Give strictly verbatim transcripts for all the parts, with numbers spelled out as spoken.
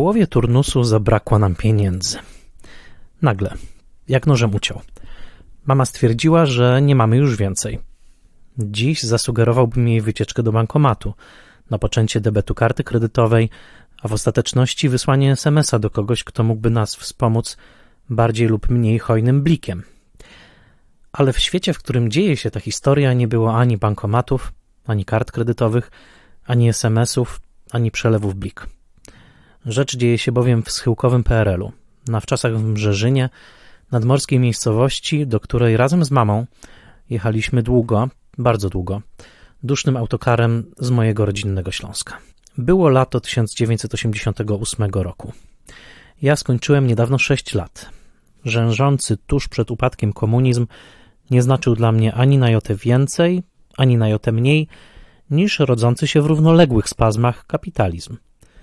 połowie turnusu zabrakło nam pieniędzy. Nagle, jak nożem uciął. Mama stwierdziła, że nie mamy już więcej. Dziś zasugerowałbym jej wycieczkę do bankomatu, napoczęcie debetu karty kredytowej, a w ostateczności wysłanie es em es a do kogoś, kto mógłby nas wspomóc bardziej lub mniej hojnym blikiem. Ale w świecie, w którym dzieje się ta historia, nie było ani bankomatów, ani kart kredytowych, ani es em esów, ani przelewów blik. Rzecz dzieje się bowiem w schyłkowym P R L u, na wczasach w Mrzeżynie, nadmorskiej miejscowości, do której razem z mamą jechaliśmy długo, bardzo długo, dusznym autokarem z mojego rodzinnego Śląska. Było lato tysiąc dziewięćset osiemdziesiątego ósmego roku. Ja skończyłem niedawno sześć lat. Rzężący tuż przed upadkiem komunizm nie znaczył dla mnie ani na jotę więcej, ani na jotę mniej, niż rodzący się w równoległych spazmach kapitalizm.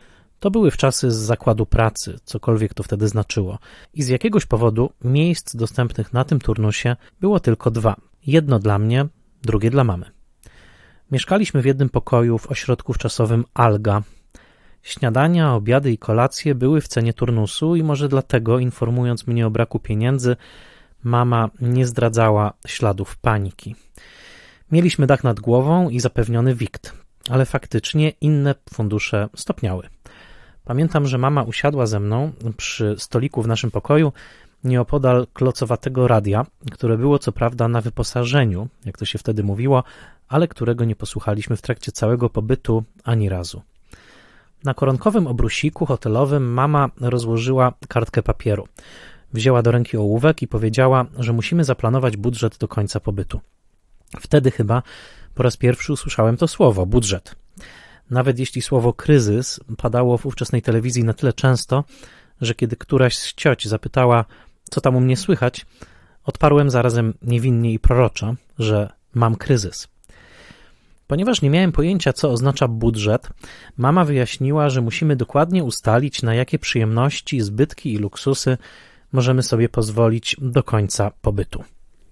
To były wczasy z zakładu pracy, cokolwiek to wtedy znaczyło, i z jakiegoś powodu miejsc dostępnych na tym turnusie było tylko dwa. Jedno dla mnie, drugie dla mamy. Mieszkaliśmy w jednym pokoju w ośrodku wczasowym Alga. Śniadania, obiady i kolacje były w cenie turnusu i może dlatego, informując mnie o braku pieniędzy, mama nie zdradzała śladów paniki. Mieliśmy dach nad głową i zapewniony wikt, ale faktycznie inne fundusze stopniały. Pamiętam, że mama usiadła ze mną przy stoliku w naszym pokoju nieopodal klocowatego radia, które było co prawda na wyposażeniu, jak to się wtedy mówiło, ale którego nie posłuchaliśmy w trakcie całego pobytu ani razu. Na koronkowym obrusiku hotelowym mama rozłożyła kartkę papieru. Wzięła do ręki ołówek i powiedziała, że musimy zaplanować budżet do końca pobytu. Wtedy chyba po raz pierwszy usłyszałem to słowo, budżet. Nawet jeśli słowo kryzys padało w ówczesnej telewizji na tyle często, że kiedy któraś z cioć zapytała, co tam u mnie słychać, odparłem zarazem niewinnie i proroczo, że mam kryzys. Ponieważ nie miałem pojęcia, co oznacza budżet, mama wyjaśniła, że musimy dokładnie ustalić, na jakie przyjemności, zbytki i luksusy możemy sobie pozwolić do końca pobytu.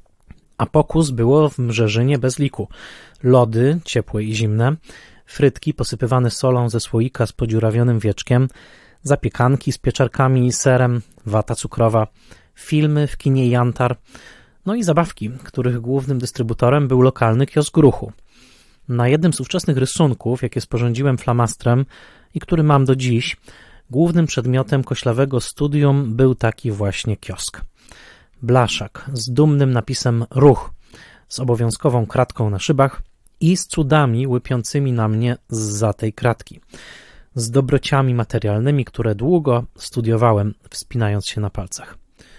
A pokus było w Mrzeżynie bez liku. Lody, ciepłe i zimne, frytki posypywane solą ze słoika z podziurawionym wieczkiem, zapiekanki z pieczarkami i serem, wata cukrowa, filmy w kinie Jantar, no i zabawki, których głównym dystrybutorem był lokalny kiosk Ruchu. Na jednym z ówczesnych rysunków, jakie sporządziłem flamastrem i który mam do dziś, głównym przedmiotem koślawego studium był taki właśnie kiosk. Blaszak z dumnym napisem Ruch, z obowiązkową kratką na szybach i z cudami łypiącymi na mnie zza tej kratki, z dobrociami materialnymi, które długo studiowałem, wspinając się na palcach.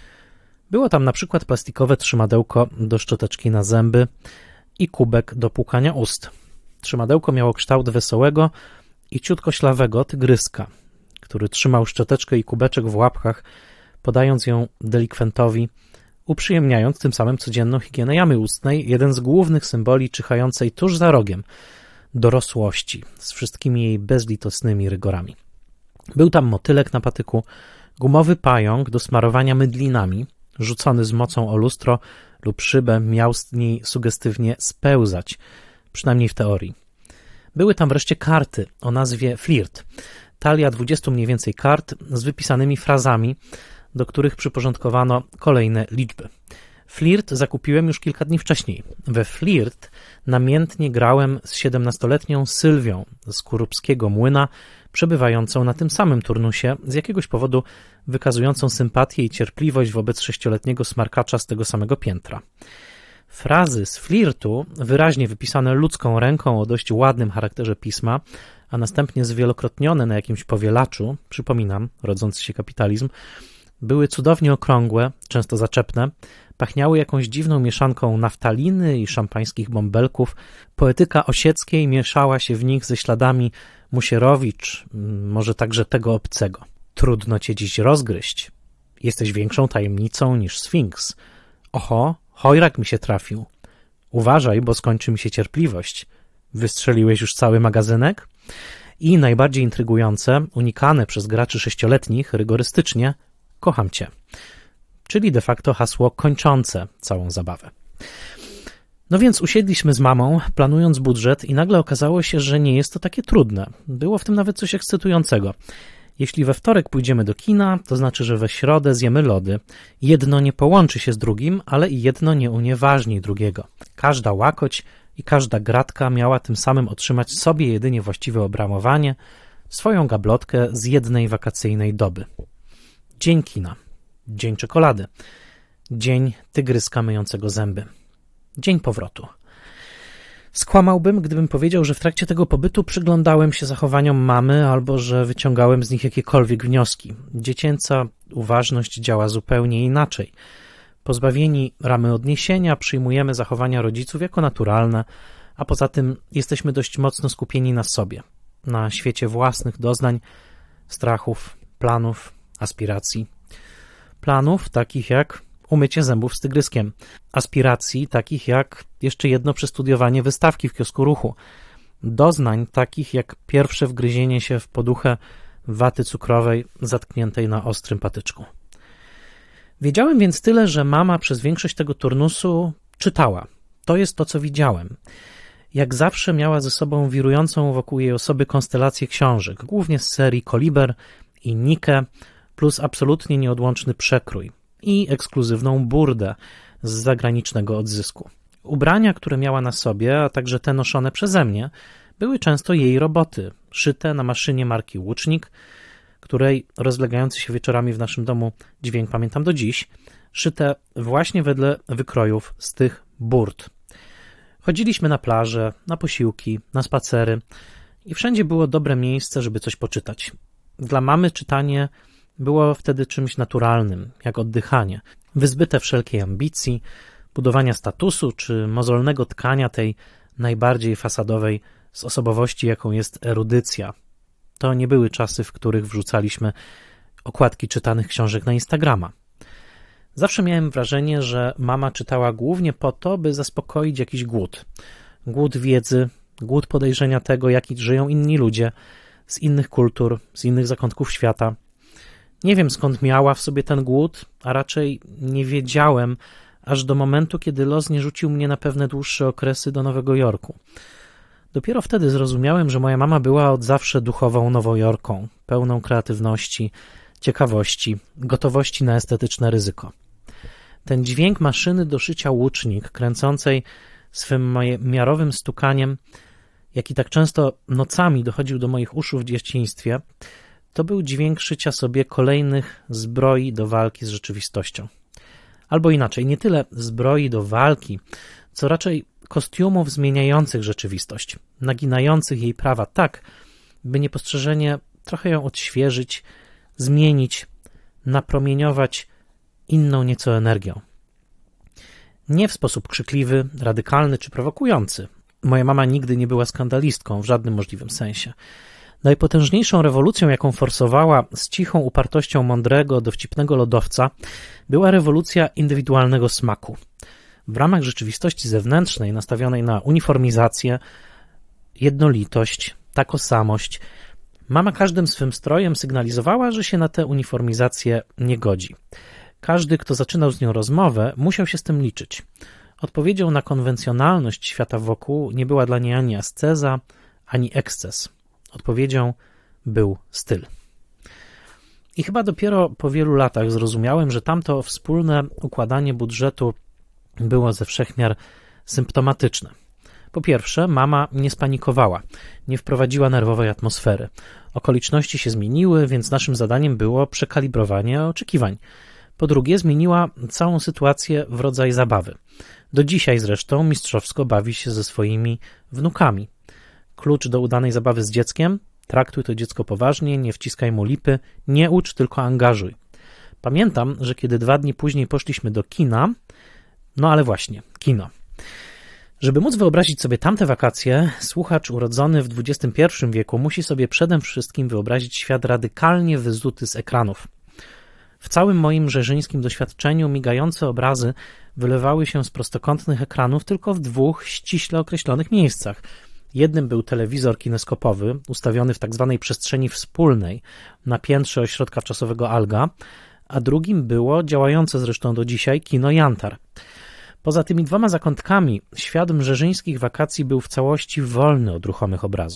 Było tam na przykład plastikowe trzymadełko do szczoteczki na zęby i kubek do płukania ust. Trzymadełko miało kształt wesołego i ciutkoślawego tygryska, który trzymał szczoteczkę i kubeczek w łapkach, podając ją delikwentowi, uprzyjemniając tym samym codzienną higienę jamy ustnej, jeden z głównych symboli czyhającej tuż za rogiem dorosłości z wszystkimi jej bezlitosnymi rygorami. Był tam motylek na patyku, gumowy pająk do smarowania mydlinami, rzucony z mocą o lustro lub szybę miał z niej sugestywnie spełzać, przynajmniej w teorii. Były tam wreszcie karty o nazwie flirt, talia dwudziestu mniej więcej kart z wypisanymi frazami, do których przyporządkowano kolejne liczby. Flirt zakupiłem już kilka dni wcześniej. We flirt namiętnie grałem z siedemnastoletnią Sylwią z Kurubskiego Młyna, przebywającą na tym samym turnusie, z jakiegoś powodu wykazującą sympatię i cierpliwość wobec sześcioletniego smarkacza z tego samego piętra. Frazy z flirtu, wyraźnie wypisane ludzką ręką o dość ładnym charakterze pisma, a następnie zwielokrotnione na jakimś powielaczu, przypominam, rodzący się kapitalizm, były cudownie okrągłe, często zaczepne, pachniały jakąś dziwną mieszanką naftaliny i szampańskich bąbelków. Poetyka Osieckiej mieszała się w nich ze śladami Musierowicz, może także tego obcego. Trudno cię dziś rozgryźć. Jesteś większą tajemnicą niż Sfinks. Oho, chojrak mi się trafił. Uważaj, bo skończy mi się cierpliwość. Wystrzeliłeś już cały magazynek? I najbardziej intrygujące, unikane przez graczy sześcioletnich rygorystycznie, kocham cię. Czyli de facto hasło kończące całą zabawę. No więc usiedliśmy z mamą, planując budżet i nagle okazało się, że nie jest to takie trudne. Było w tym nawet coś ekscytującego. Jeśli we wtorek pójdziemy do kina, to znaczy, że we środę zjemy lody. Jedno nie połączy się z drugim, ale i jedno nie unieważni drugiego. Każda łakoć i każda gratka miała tym samym otrzymać sobie jedynie właściwe obramowanie, swoją gablotkę z jednej wakacyjnej doby. Dzień kina, dzień czekolady, dzień tygryska myjącego zęby, dzień powrotu. Skłamałbym, gdybym powiedział, że w trakcie tego pobytu przyglądałem się zachowaniom mamy albo że wyciągałem z nich jakiekolwiek wnioski. Dziecięca uważność działa zupełnie inaczej. Pozbawieni ramy odniesienia przyjmujemy zachowania rodziców jako naturalne, a poza tym jesteśmy dość mocno skupieni na sobie, na świecie własnych doznań, strachów, planów, aspiracji. Planów takich jak umycie zębów z tygryskiem, aspiracji takich jak jeszcze jedno przestudiowanie wystawki w kiosku Ruchu, doznań takich jak pierwsze wgryzienie się w poduchę waty cukrowej zatkniętej na ostrym patyczku. Wiedziałem więc tyle, że mama przez większość tego turnusu czytała. To jest to, co widziałem. Jak zawsze miała ze sobą wirującą wokół jej osoby konstelację książek, głównie z serii Koliber i Nike, plus absolutnie nieodłączny przekrój i ekskluzywną burdę z zagranicznego odzysku. Ubrania, które miała na sobie, a także te noszone przeze mnie, były często jej roboty, szyte na maszynie marki Łucznik, której rozlegający się wieczorami w naszym domu dźwięk pamiętam do dziś, szyte właśnie wedle wykrojów z tych burd. Chodziliśmy na plażę, na posiłki, na spacery i wszędzie było dobre miejsce, żeby coś poczytać. Dla mamy czytanie było wtedy czymś naturalnym, jak oddychanie, wyzbyte wszelkiej ambicji, budowania statusu czy mozolnego tkania tej najbardziej fasadowej z osobowości, jaką jest erudycja. To nie były czasy, w których wrzucaliśmy okładki czytanych książek na Instagrama. Zawsze miałem wrażenie, że mama czytała głównie po to, by zaspokoić jakiś głód. Głód wiedzy, głód podejrzenia tego, jak żyją inni ludzie, z innych kultur, z innych zakątków świata. Nie wiem, skąd miała w sobie ten głód, a raczej nie wiedziałem, aż do momentu, kiedy los nie rzucił mnie na pewne dłuższe okresy do Nowego Jorku. Dopiero wtedy zrozumiałem, że moja mama była od zawsze duchową Nowojorką, pełną kreatywności, ciekawości, gotowości na estetyczne ryzyko. Ten dźwięk maszyny do szycia Łucznik, kręcącej swym miarowym stukaniem, jaki tak często nocami dochodził do moich uszu w dzieciństwie, to był dźwięk szycia sobie kolejnych zbroi do walki z rzeczywistością. Albo inaczej, nie tyle zbroi do walki, co raczej kostiumów zmieniających rzeczywistość, naginających jej prawa tak, by niepostrzeżenie trochę ją odświeżyć, zmienić, napromieniować inną nieco energią. Nie w sposób krzykliwy, radykalny czy prowokujący. Moja mama nigdy nie była skandalistką w żadnym możliwym sensie. Najpotężniejszą rewolucją, jaką forsowała z cichą upartością mądrego, dowcipnego lodowca, była rewolucja indywidualnego smaku. W ramach rzeczywistości zewnętrznej, nastawionej na uniformizację, jednolitość, takosamość, mama każdym swym strojem sygnalizowała, że się na tę uniformizację nie godzi. Każdy, kto zaczynał z nią rozmowę, musiał się z tym liczyć. Odpowiedzią na konwencjonalność świata wokół nie była dla niej ani asceza, ani eksces. Odpowiedzią był styl. I chyba dopiero po wielu latach zrozumiałem, że tamto wspólne układanie budżetu było ze wszechmiar symptomatyczne. Po pierwsze, mama nie spanikowała, nie wprowadziła nerwowej atmosfery. Okoliczności się zmieniły, więc naszym zadaniem było przekalibrowanie oczekiwań. Po drugie, zmieniła całą sytuację w rodzaj zabawy. Do dzisiaj zresztą mistrzowsko bawi się ze swoimi wnukami. Klucz do udanej zabawy z dzieckiem? Traktuj to dziecko poważnie, nie wciskaj mu lipy, nie ucz, tylko angażuj. Pamiętam, że kiedy dwa dni później poszliśmy do kina, no ale właśnie, kino. Żeby móc wyobrazić sobie tamte wakacje, słuchacz urodzony w dwudziestym pierwszym wieku musi sobie przede wszystkim wyobrazić świat radykalnie wyzuty z ekranów. W całym moim rzeżyńskim doświadczeniu migające obrazy wylewały się z prostokątnych ekranów tylko w dwóch ściśle określonych miejscach. Jednym był telewizor kineskopowy, ustawiony w tak zwanej przestrzeni wspólnej na piętrze ośrodka czasowego Alga, a drugim było działające zresztą do dzisiaj kino Jantar. Poza tymi dwoma zakątkami świat mrzeżyńskich wakacji był w całości wolny od ruchomych obrazów.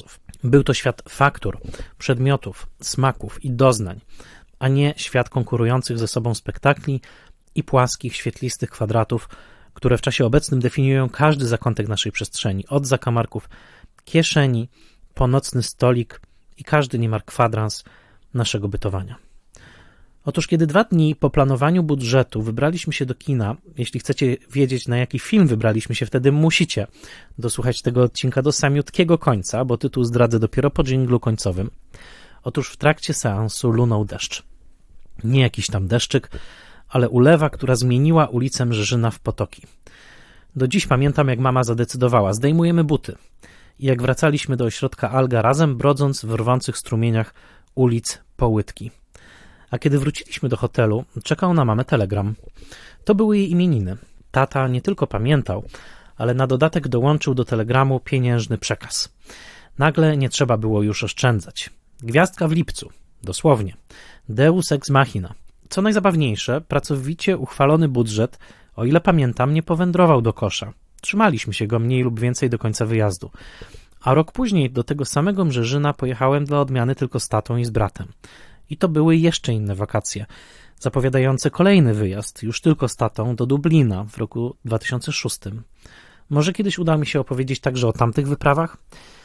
Był to świat faktur, przedmiotów, smaków i doznań, a nie świat konkurujących ze sobą spektakli i płaskich, świetlistych kwadratów, które w czasie obecnym definiują każdy zakątek naszej przestrzeni, od zakamarków kieszeni, po nocny stolik i każdy niemal kwadrans naszego bytowania. Otóż kiedy dwa dni po planowaniu budżetu wybraliśmy się do kina, jeśli chcecie wiedzieć, na jaki film wybraliśmy się, wtedy musicie dosłuchać tego odcinka do samiutkiego końca, bo tytuł zdradzę dopiero po dżinglu końcowym. Otóż w trakcie seansu lunął deszcz. Nie jakiś tam deszczyk, ale ulewa, która zmieniła ulicę Mrzyżyna w potoki. Do dziś pamiętam, jak mama zadecydowała: zdejmujemy buty. I jak wracaliśmy do ośrodka Alga, razem brodząc w rwących strumieniach ulic po łydki. A kiedy wróciliśmy do hotelu, czekał na mamę telegram. To były jej imieniny. Tata nie tylko pamiętał, ale na dodatek dołączył do telegramu pieniężny przekaz. Nagle nie trzeba było już oszczędzać. Gwiazdka w lipcu. Dosłownie. Deus ex machina. Co najzabawniejsze, pracowicie uchwalony budżet, o ile pamiętam, nie powędrował do kosza. Trzymaliśmy się go mniej lub więcej do końca wyjazdu. A rok później do tego samego Mrzyżyna pojechałem dla odmiany tylko z tatą i z bratem. I to były jeszcze inne wakacje, zapowiadające kolejny wyjazd, już tylko z tatą, do Dublina w roku dwa tysiące szóstym. Może kiedyś uda mi się opowiedzieć także o tamtych wyprawach?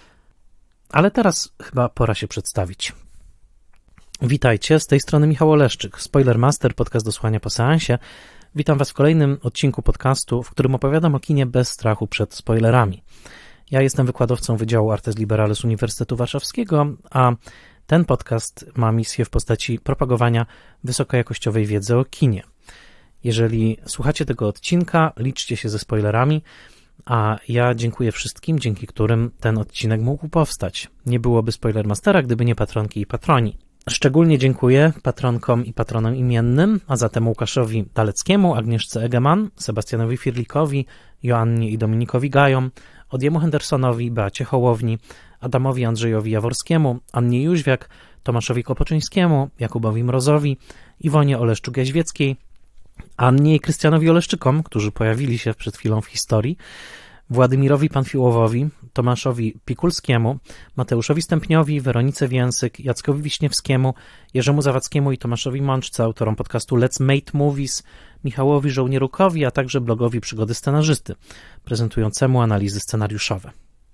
Ale teraz chyba pora się przedstawić. Witajcie, z tej strony Michał Oleszczyk, Spoilermaster, podcast do słuchania po seansie. Witam Was w kolejnym odcinku podcastu, w którym opowiadam o kinie bez strachu przed spoilerami. Ja jestem wykładowcą Wydziału Artes Liberales Uniwersytetu Warszawskiego, a ten podcast ma misję w postaci propagowania wysokojakościowej wiedzy o kinie. Jeżeli słuchacie tego odcinka, liczcie się ze spoilerami, a ja dziękuję wszystkim, dzięki którym ten odcinek mógł powstać. Nie byłoby Spoilermastera, gdyby nie patronki i patroni. Szczególnie dziękuję patronkom i patronom imiennym, a zatem Łukaszowi Daleckiemu, Agnieszce Egeman, Sebastianowi Firlikowi, Joannie i Dominikowi Gajom, Odiemu Hendersonowi, Beacie Hołowni, Adamowi Andrzejowi Jaworskiemu, Annie Jóźwiak, Tomaszowi Kopoczyńskiemu, Jakubowi Mrozowi, Iwonie Oleszczuk-Jaźwieckiej, Annie i Krystianowi Oleszczykom, którzy pojawili się przed chwilą w historii, Władimirowi Panfiłowowi, Tomaszowi Pikulskiemu, Mateuszowi Stępniowi, Weronice Więsyk, Jackowi Wiśniewskiemu, Jerzemu Zawadzkiemu i Tomaszowi Mączce, autorom podcastu Let's Make Movies, Michałowi Żołnierukowi, a także blogowi Przygody Scenarzysty, prezentującemu analizy scenariuszowe.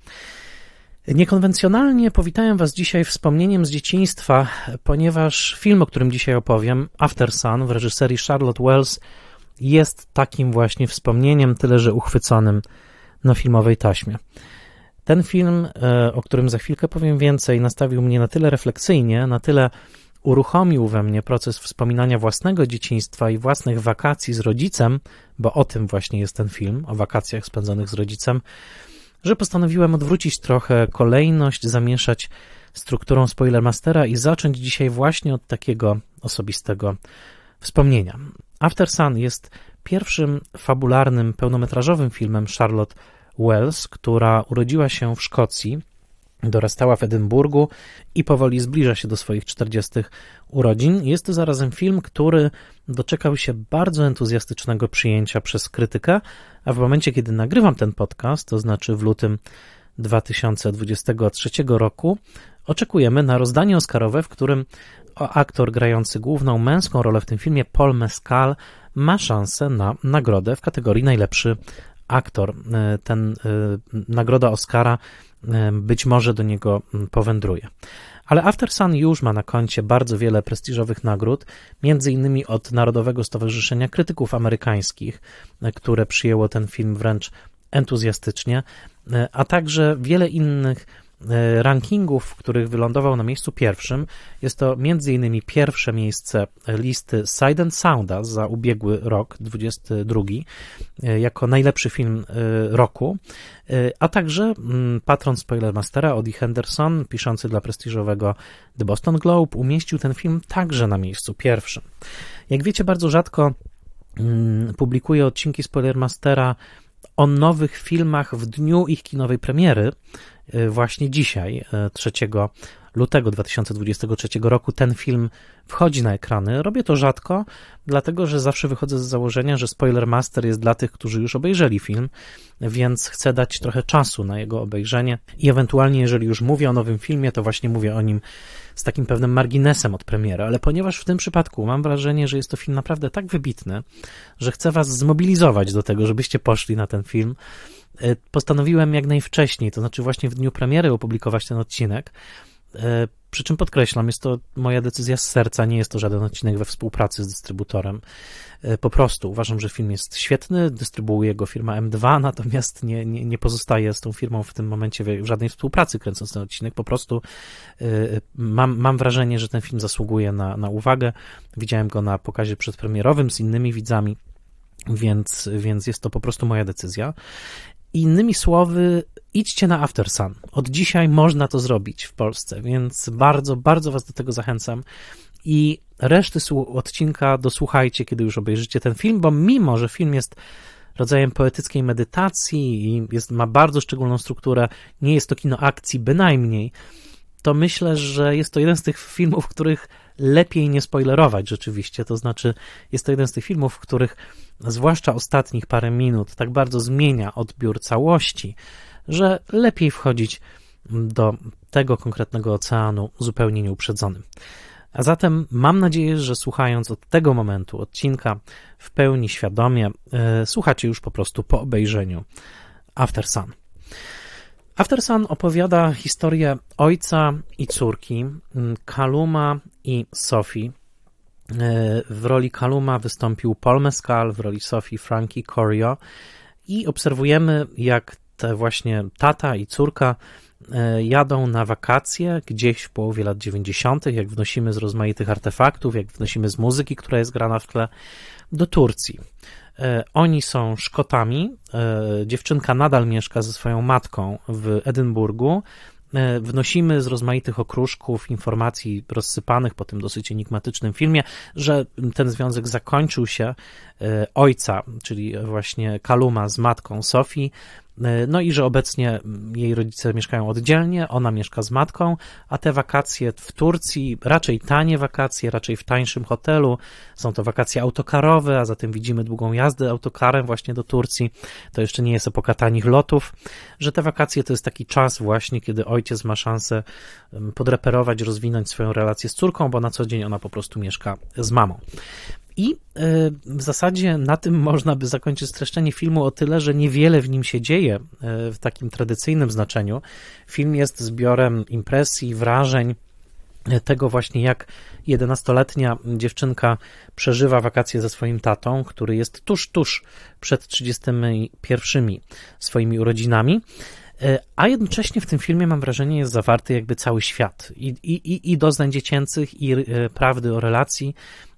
Niekonwencjonalnie powitałem Was dzisiaj wspomnieniem z dzieciństwa, ponieważ film, o którym dzisiaj opowiem, After Sun w reżyserii Charlotte Wells, jest takim właśnie wspomnieniem, tyle że uchwyconym na filmowej taśmie. Ten film, o którym za chwilkę powiem więcej, nastawił mnie na tyle refleksyjnie, na tyle uruchomił we mnie proces wspominania własnego dzieciństwa i własnych wakacji z rodzicem, bo o tym właśnie jest ten film, o wakacjach spędzonych z rodzicem, że postanowiłem odwrócić trochę kolejność, zamieszać strukturą Spoilermastera i zacząć dzisiaj właśnie od takiego osobistego wspomnienia. After Sun jest pierwszym fabularnym, pełnometrażowym filmem Charlotte Wells, która urodziła się w Szkocji, dorastała w Edynburgu i powoli zbliża się do swoich czterdziestych urodzin. Jest to zarazem film, który doczekał się bardzo entuzjastycznego przyjęcia przez krytykę, a w momencie, kiedy nagrywam ten podcast, to znaczy w lutym dwa tysiące dwudziestego trzeciego roku, oczekujemy na rozdanie oscarowe, w którym aktor grający główną męską rolę w tym filmie, Paul Mescal, ma szansę na nagrodę w kategorii najlepszy aktor. Ten nagroda Oscara być może do niego powędruje. Ale After Sun już ma na koncie bardzo wiele prestiżowych nagród, między innymi od Narodowego Stowarzyszenia Krytyków Amerykańskich, które przyjęło ten film wręcz entuzjastycznie, a także wiele innych rankingów, w których wylądował na miejscu pierwszym. Jest to między innymi pierwsze miejsce listy Sight and Sounda za ubiegły rok, dwudziesty drugi, jako najlepszy film roku, a także patron Spoilermastera Odi Henderson, piszący dla prestiżowego The Boston Globe, umieścił ten film także na miejscu pierwszym. Jak wiecie, bardzo rzadko publikuję odcinki Spoilermastera o nowych filmach w dniu ich kinowej premiery. Właśnie dzisiaj, trzeciego lutego dwa tysiące dwudziestego trzeciego roku ten film wchodzi na ekrany. Robię to rzadko, dlatego że zawsze wychodzę z założenia, że Spoilermaster jest dla tych, którzy już obejrzeli film, więc chcę dać trochę czasu na jego obejrzenie i ewentualnie, jeżeli już mówię o nowym filmie, to właśnie mówię o nim z takim pewnym marginesem od premiery, ale ponieważ w tym przypadku mam wrażenie, że jest to film naprawdę tak wybitny, że chcę was zmobilizować do tego, żebyście poszli na ten film, postanowiłem jak najwcześniej, to znaczy właśnie w dniu premiery opublikować ten odcinek, przy czym podkreślam, jest to moja decyzja z serca, nie jest to żaden odcinek we współpracy z dystrybutorem. Po prostu uważam, że film jest świetny, dystrybuuje go firma M dwa, natomiast nie, nie, nie pozostaje z tą firmą w tym momencie w żadnej współpracy kręcąc ten odcinek. Po prostu mam, mam wrażenie, że ten film zasługuje na, na uwagę. Widziałem go na pokazie przedpremierowym z innymi widzami, więc, więc jest to po prostu moja decyzja. Innymi słowy, idźcie na Aftersun. Od dzisiaj można to zrobić w Polsce, więc bardzo, bardzo was do tego zachęcam i reszty odcinka dosłuchajcie, kiedy już obejrzycie ten film, bo mimo, że film jest rodzajem poetyckiej medytacji i jest, ma bardzo szczególną strukturę, nie jest to kino akcji bynajmniej, to myślę, że jest to jeden z tych filmów, w których lepiej nie spoilerować rzeczywiście, to znaczy jest to jeden z tych filmów, w których zwłaszcza ostatnich parę minut tak bardzo zmienia odbiór całości, że lepiej wchodzić do tego konkretnego oceanu zupełnie nieuprzedzonym. A zatem mam nadzieję, że słuchając od tego momentu odcinka w pełni świadomie, yy, słuchacie już po prostu po obejrzeniu Aftersun. Aftersun opowiada historię ojca i córki, Calluma i Sophie. W roli Calluma wystąpił Paul Mescal, w roli Sophie Frankie Corio i obserwujemy, jak te właśnie tata i córka jadą na wakacje gdzieś w połowie lat dziewięćdziesiątych, jak wnosimy z rozmaitych artefaktów, jak wnosimy z muzyki, która jest grana w tle, do Turcji. Oni są Szkotami, dziewczynka nadal mieszka ze swoją matką w Edynburgu. Wnosimy z rozmaitych okruszków informacji rozsypanych po tym dosyć enigmatycznym filmie, że ten związek zakończył się ojca, czyli właśnie Calluma z matką Sophie, no i że obecnie jej rodzice mieszkają oddzielnie, ona mieszka z matką, a te wakacje w Turcji, raczej tanie wakacje, raczej w tańszym hotelu, są to wakacje autokarowe, a zatem widzimy długą jazdę autokarem właśnie do Turcji, to jeszcze nie jest epoka tanich lotów, że te wakacje to jest taki czas właśnie, kiedy ojciec ma szansę podreperować, rozwinąć swoją relację z córką, bo na co dzień ona po prostu mieszka z mamą. I w zasadzie na tym można by zakończyć streszczenie filmu o tyle, że niewiele w nim się dzieje w takim tradycyjnym znaczeniu. Film jest zbiorem impresji, wrażeń, tego właśnie jak jedenastoletnia dziewczynka przeżywa wakacje ze swoim tatą, który jest tuż, tuż przed trzydziestymi pierwszymi swoimi urodzinami. A jednocześnie w tym filmie, mam wrażenie, jest zawarty jakby cały świat i, i, i doznań dziecięcych, i prawdy o relacji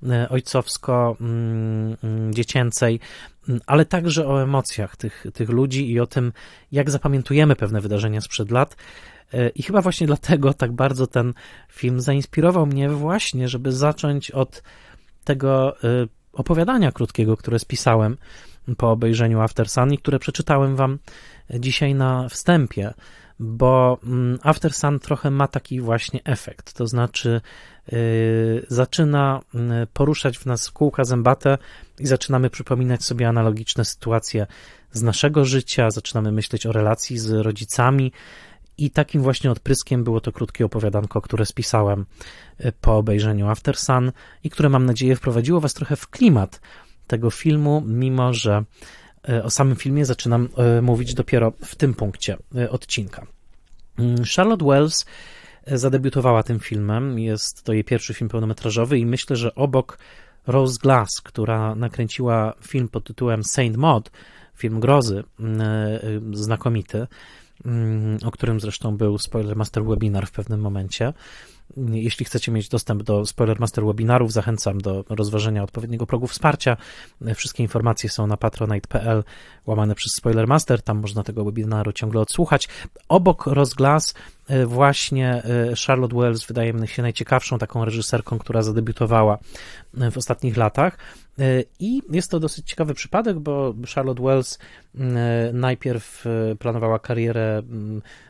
ojcowsko-dziecięcej, ale także o emocjach tych, tych ludzi i o tym, jak zapamiętujemy pewne wydarzenia sprzed lat. I chyba właśnie dlatego tak bardzo ten film zainspirował mnie właśnie, żeby zacząć od tego opowiadania krótkiego, które spisałem po obejrzeniu Aftersun i które przeczytałem wam dzisiaj na wstępie, bo Aftersun trochę ma taki właśnie efekt, to znaczy yy, zaczyna poruszać w nas kółka zębate i zaczynamy przypominać sobie analogiczne sytuacje z naszego życia, zaczynamy myśleć o relacji z rodzicami i takim właśnie odpryskiem było to krótkie opowiadanko, które spisałem po obejrzeniu Aftersun i które, mam nadzieję, wprowadziło was trochę w klimat tego filmu, mimo że o samym filmie zaczynam mówić dopiero w tym punkcie odcinka. Charlotte Wells zadebiutowała tym filmem, jest to jej pierwszy film pełnometrażowy i myślę, że obok Rose Glass, która nakręciła film pod tytułem Saint Maud, film grozy, znakomity, o którym zresztą był Spoilermaster Webinar w pewnym momencie. Jeśli chcecie mieć dostęp do Spoilermaster Webinarów, zachęcam do rozważenia odpowiedniego progu wsparcia. Wszystkie informacje są na patronite.pl łamane przez Spoilermaster, tam można tego webinaru ciągle odsłuchać. Obok Rose Glass właśnie Charlotte Wells wydaje mi się najciekawszą taką reżyserką, która zadebiutowała w ostatnich latach. I jest to dosyć ciekawy przypadek, bo Charlotte Wells najpierw planowała karierę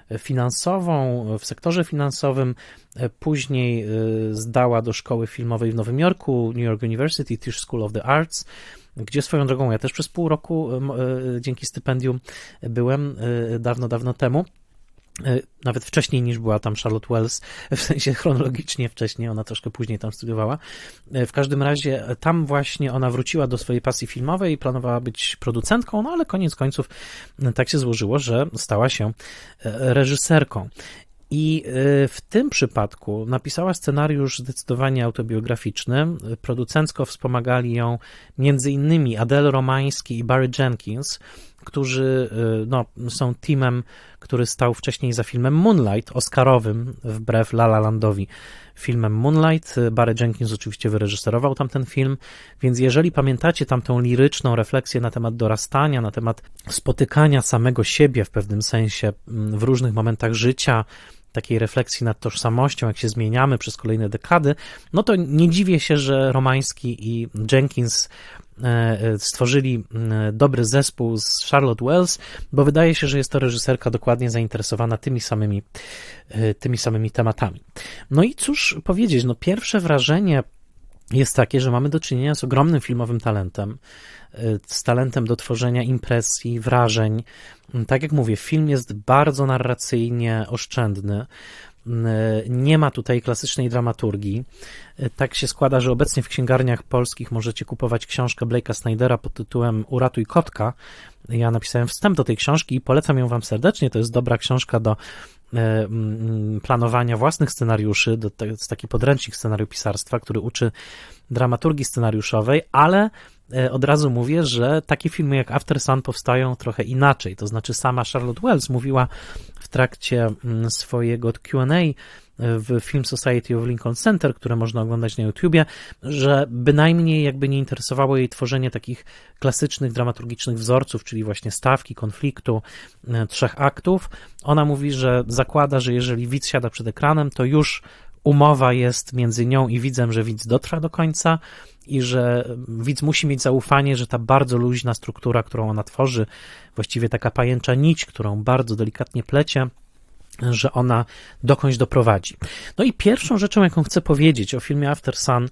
finansową w sektorze finansowym, później zdała do szkoły filmowej w Nowym Jorku, New York University, Tisch School of the Arts, gdzie swoją drogą ja też przez pół roku dzięki stypendium byłem dawno, dawno temu. Nawet wcześniej niż była tam Charlotte Wells, w sensie chronologicznie wcześniej, ona troszkę później tam studiowała. W każdym razie tam właśnie ona wróciła do swojej pasji filmowej i planowała być producentką, no ale koniec końców tak się złożyło, że stała się reżyserką. I w tym przypadku napisała scenariusz zdecydowanie autobiograficzny. Producencko wspomagali ją między innymi Adele Romański i Barry Jenkins, którzy no, są teamem, który stał wcześniej za filmem Moonlight, oscarowym, wbrew La La Landowi, filmem Moonlight. Barry Jenkins oczywiście wyreżyserował tamten film, więc jeżeli pamiętacie tamtą liryczną refleksję na temat dorastania, na temat spotykania samego siebie w pewnym sensie w różnych momentach życia, takiej refleksji nad tożsamością, jak się zmieniamy przez kolejne dekady, no to nie dziwię się, że Romański i Jenkins stworzyli dobry zespół z Charlotte Wells, bo wydaje się, że jest to reżyserka dokładnie zainteresowana tymi samymi, tymi samymi tematami. No i cóż powiedzieć, no pierwsze wrażenie jest takie, że mamy do czynienia z ogromnym filmowym talentem, z talentem do tworzenia impresji, wrażeń. Tak jak mówię, film jest bardzo narracyjnie oszczędny. Nie ma tutaj klasycznej dramaturgii. Tak się składa, że obecnie w księgarniach polskich możecie kupować książkę Blake'a Snydera pod tytułem Uratuj kotka. Ja napisałem wstęp do tej książki i polecam ją wam serdecznie. To jest dobra książka do planowania własnych scenariuszy, do, to jest taki podręcznik scenariopisarstwa, który uczy dramaturgii scenariuszowej, ale od razu mówię, że takie filmy jak After Sun powstają trochę inaczej, to znaczy sama Charlotte Wells mówiła w trakcie swojego Q and A w Film Society of Lincoln Center, które można oglądać na YouTubie, że bynajmniej jakby nie interesowało jej tworzenie takich klasycznych dramaturgicznych wzorców, czyli właśnie stawki, konfliktu, trzech aktów. Ona mówi, że zakłada, że jeżeli widz siada przed ekranem, to już umowa jest między nią i widzem, że widz dotrwa do końca i że widz musi mieć zaufanie, że ta bardzo luźna struktura, którą ona tworzy, właściwie taka pajęcza nić, którą bardzo delikatnie plecie, że ona dokądś doprowadzi. No i pierwszą rzeczą, jaką chcę powiedzieć o filmie After Sun,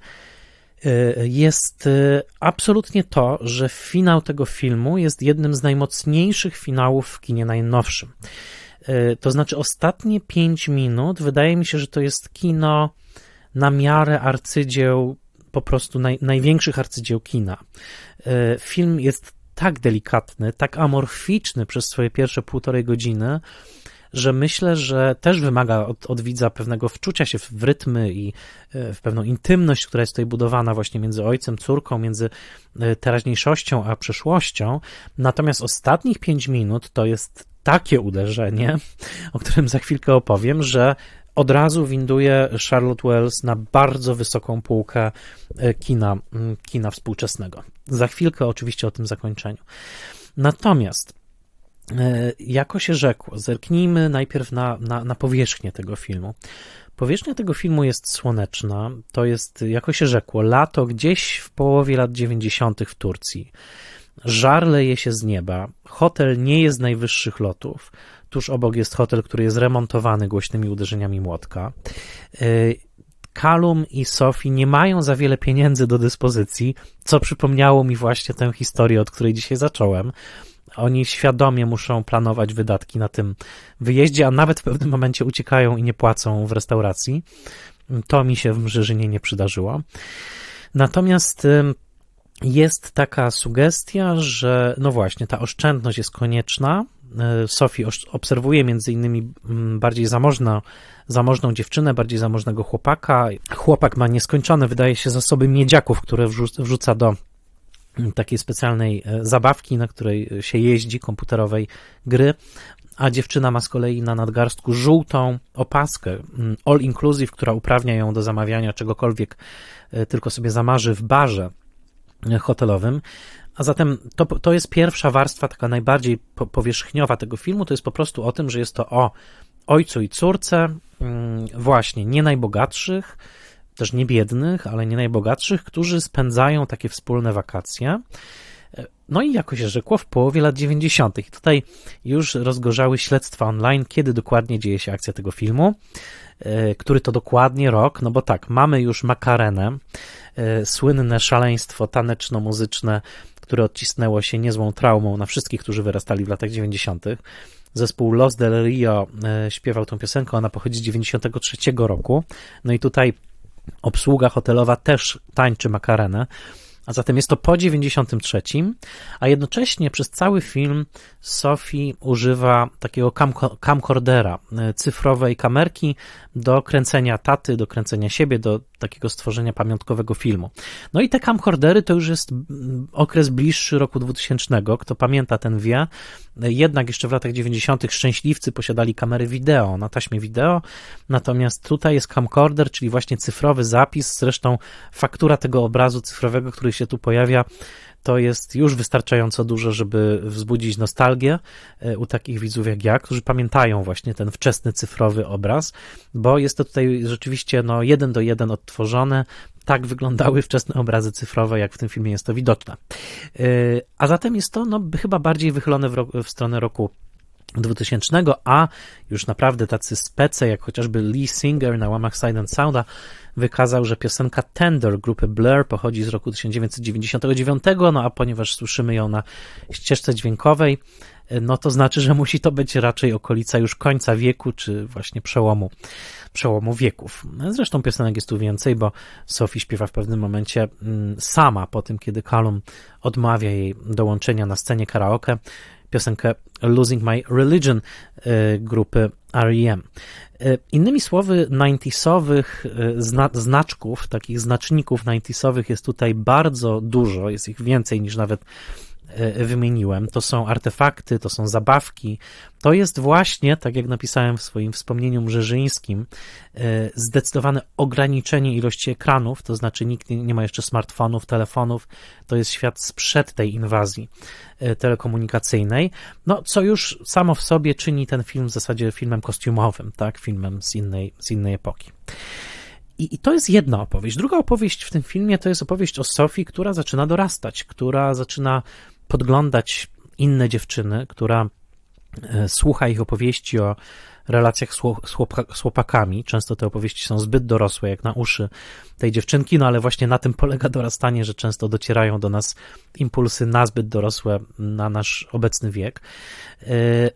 jest absolutnie to, że finał tego filmu jest jednym z najmocniejszych finałów w kinie najnowszym. To znaczy ostatnie pięć minut, wydaje mi się, że to jest kino na miarę arcydzieł, po prostu naj, największych arcydzieł kina. Film jest tak delikatny, tak amorficzny przez swoje pierwsze półtorej godziny, że myślę, że też wymaga od, od widza pewnego wczucia się w rytmy i w pewną intymność, która jest tutaj budowana właśnie między ojcem, córką, między teraźniejszością a przeszłością. Natomiast ostatnich pięć minut to jest takie uderzenie, o którym za chwilkę opowiem, że od razu winduje Charlotte Wells na bardzo wysoką półkę kina, kina współczesnego. Za chwilkę oczywiście o tym zakończeniu. Natomiast jako się rzekło, zerknijmy najpierw na, na, na powierzchnię tego filmu. Powierzchnia tego filmu jest słoneczna, to jest, jako się rzekło, lato gdzieś w połowie lat dziewięćdziesiątych w Turcji. Żar leje się z nieba, hotel nie jest z najwyższych lotów, tuż obok jest hotel, który jest remontowany głośnymi uderzeniami młotka. Callum i Sophie nie mają za wiele pieniędzy do dyspozycji, co przypomniało mi właśnie tę historię, od której dzisiaj zacząłem. Oni świadomie muszą planować wydatki na tym wyjeździe, a nawet w pewnym momencie uciekają i nie płacą w restauracji. To mi się w Mrzyżynie nie przydarzyło. Natomiast jest taka sugestia, że no właśnie, ta oszczędność jest konieczna. Sophie obserwuje między innymi bardziej zamożna, zamożną dziewczynę, bardziej zamożnego chłopaka. Chłopak ma nieskończone, wydaje się, zasoby miedziaków, które wrzuca do takiej specjalnej zabawki, na której się jeździ, komputerowej gry, a dziewczyna ma z kolei na nadgarstku żółtą opaskę all inclusive, która uprawnia ją do zamawiania czegokolwiek tylko sobie zamarzy w barze hotelowym. A zatem to, to jest pierwsza warstwa, taka najbardziej powierzchniowa tego filmu, to jest po prostu o tym, że jest to o ojcu i córce, właśnie nie najbogatszych, też nie biednych, ale nie najbogatszych, którzy spędzają takie wspólne wakacje No i jako się rzekło, w połowie lat dziewięćdziesiątych. I tutaj już rozgorzały śledztwa online, kiedy dokładnie dzieje się akcja tego filmu, który to dokładnie rok, no bo tak, mamy już Makarenę, słynne szaleństwo taneczno-muzyczne, które odcisnęło się niezłą traumą na wszystkich, którzy wyrastali w latach dziewięćdziesiątych. Zespół Los del Rio śpiewał tą piosenkę, ona pochodzi z dziewięćdziesiątego trzeciego roku, no i tutaj obsługa hotelowa też tańczy Makarenę, a zatem jest to po dziewięćdziesiątym trzecim, a jednocześnie przez cały film Sophie używa takiego camcordera, cyfrowej kamerki do kręcenia taty, do kręcenia siebie, do takiego stworzenia pamiątkowego filmu. No i te camcordery to już jest okres bliższy roku dwutysięcznego, kto pamięta, ten wie. Jednak jeszcze w latach dziewięćdziesiątych szczęśliwcy posiadali kamery wideo, na taśmie wideo, natomiast tutaj jest camcorder, czyli właśnie cyfrowy zapis, zresztą faktura tego obrazu cyfrowego, który się tu pojawia, to jest już wystarczająco dużo, żeby wzbudzić nostalgię u takich widzów jak ja, którzy pamiętają właśnie ten wczesny cyfrowy obraz, bo jest to tutaj rzeczywiście no, jeden do jeden odtworzone. Tak wyglądały wczesne obrazy cyfrowe, jak w tym filmie jest to widoczne. A zatem jest to no, chyba bardziej wychylone w, ro- w stronę roku dwutysięcznego, a już naprawdę tacy spece, jak chociażby Lee Singer na łamach Silent Sounda wykazał, że piosenka Tender grupy Blur pochodzi z roku tysiąc dziewięćset dziewięćdziesiątego dziewiątego, no a ponieważ słyszymy ją na ścieżce dźwiękowej, no to znaczy, że musi to być raczej okolica już końca wieku, czy właśnie przełomu, przełomu wieków. Zresztą piosenek jest tu więcej, bo Sophie śpiewa w pewnym momencie sama po tym, kiedy Callum odmawia jej dołączenia na scenie karaoke, piosenkę Losing My Religion grupy R E M. Innymi słowy, dziewięćdziesiątych zna- znaczków, takich znaczników dziewięćdziesiątych jest tutaj bardzo dużo, jest ich więcej niż nawet wymieniłem. To są artefakty, to są zabawki. To jest właśnie, tak jak napisałem w swoim wspomnieniu mrzeżyńskim, zdecydowane ograniczenie ilości ekranów, to znaczy nikt nie ma jeszcze smartfonów, telefonów. To jest świat sprzed tej inwazji telekomunikacyjnej, no co już samo w sobie czyni ten film w zasadzie filmem kostiumowym, tak, filmem z innej, z innej epoki. I, I to jest jedna opowieść. Druga opowieść w tym filmie to jest opowieść o Sophie, która zaczyna dorastać, która zaczyna podglądać inne dziewczyny, która e, słucha ich opowieści o relacjach z, chłop- z chłopakami. Często te opowieści są zbyt dorosłe jak na uszy tej dziewczynki, no ale właśnie na tym polega dorastanie, że często docierają do nas impulsy nazbyt dorosłe na nasz obecny wiek. E,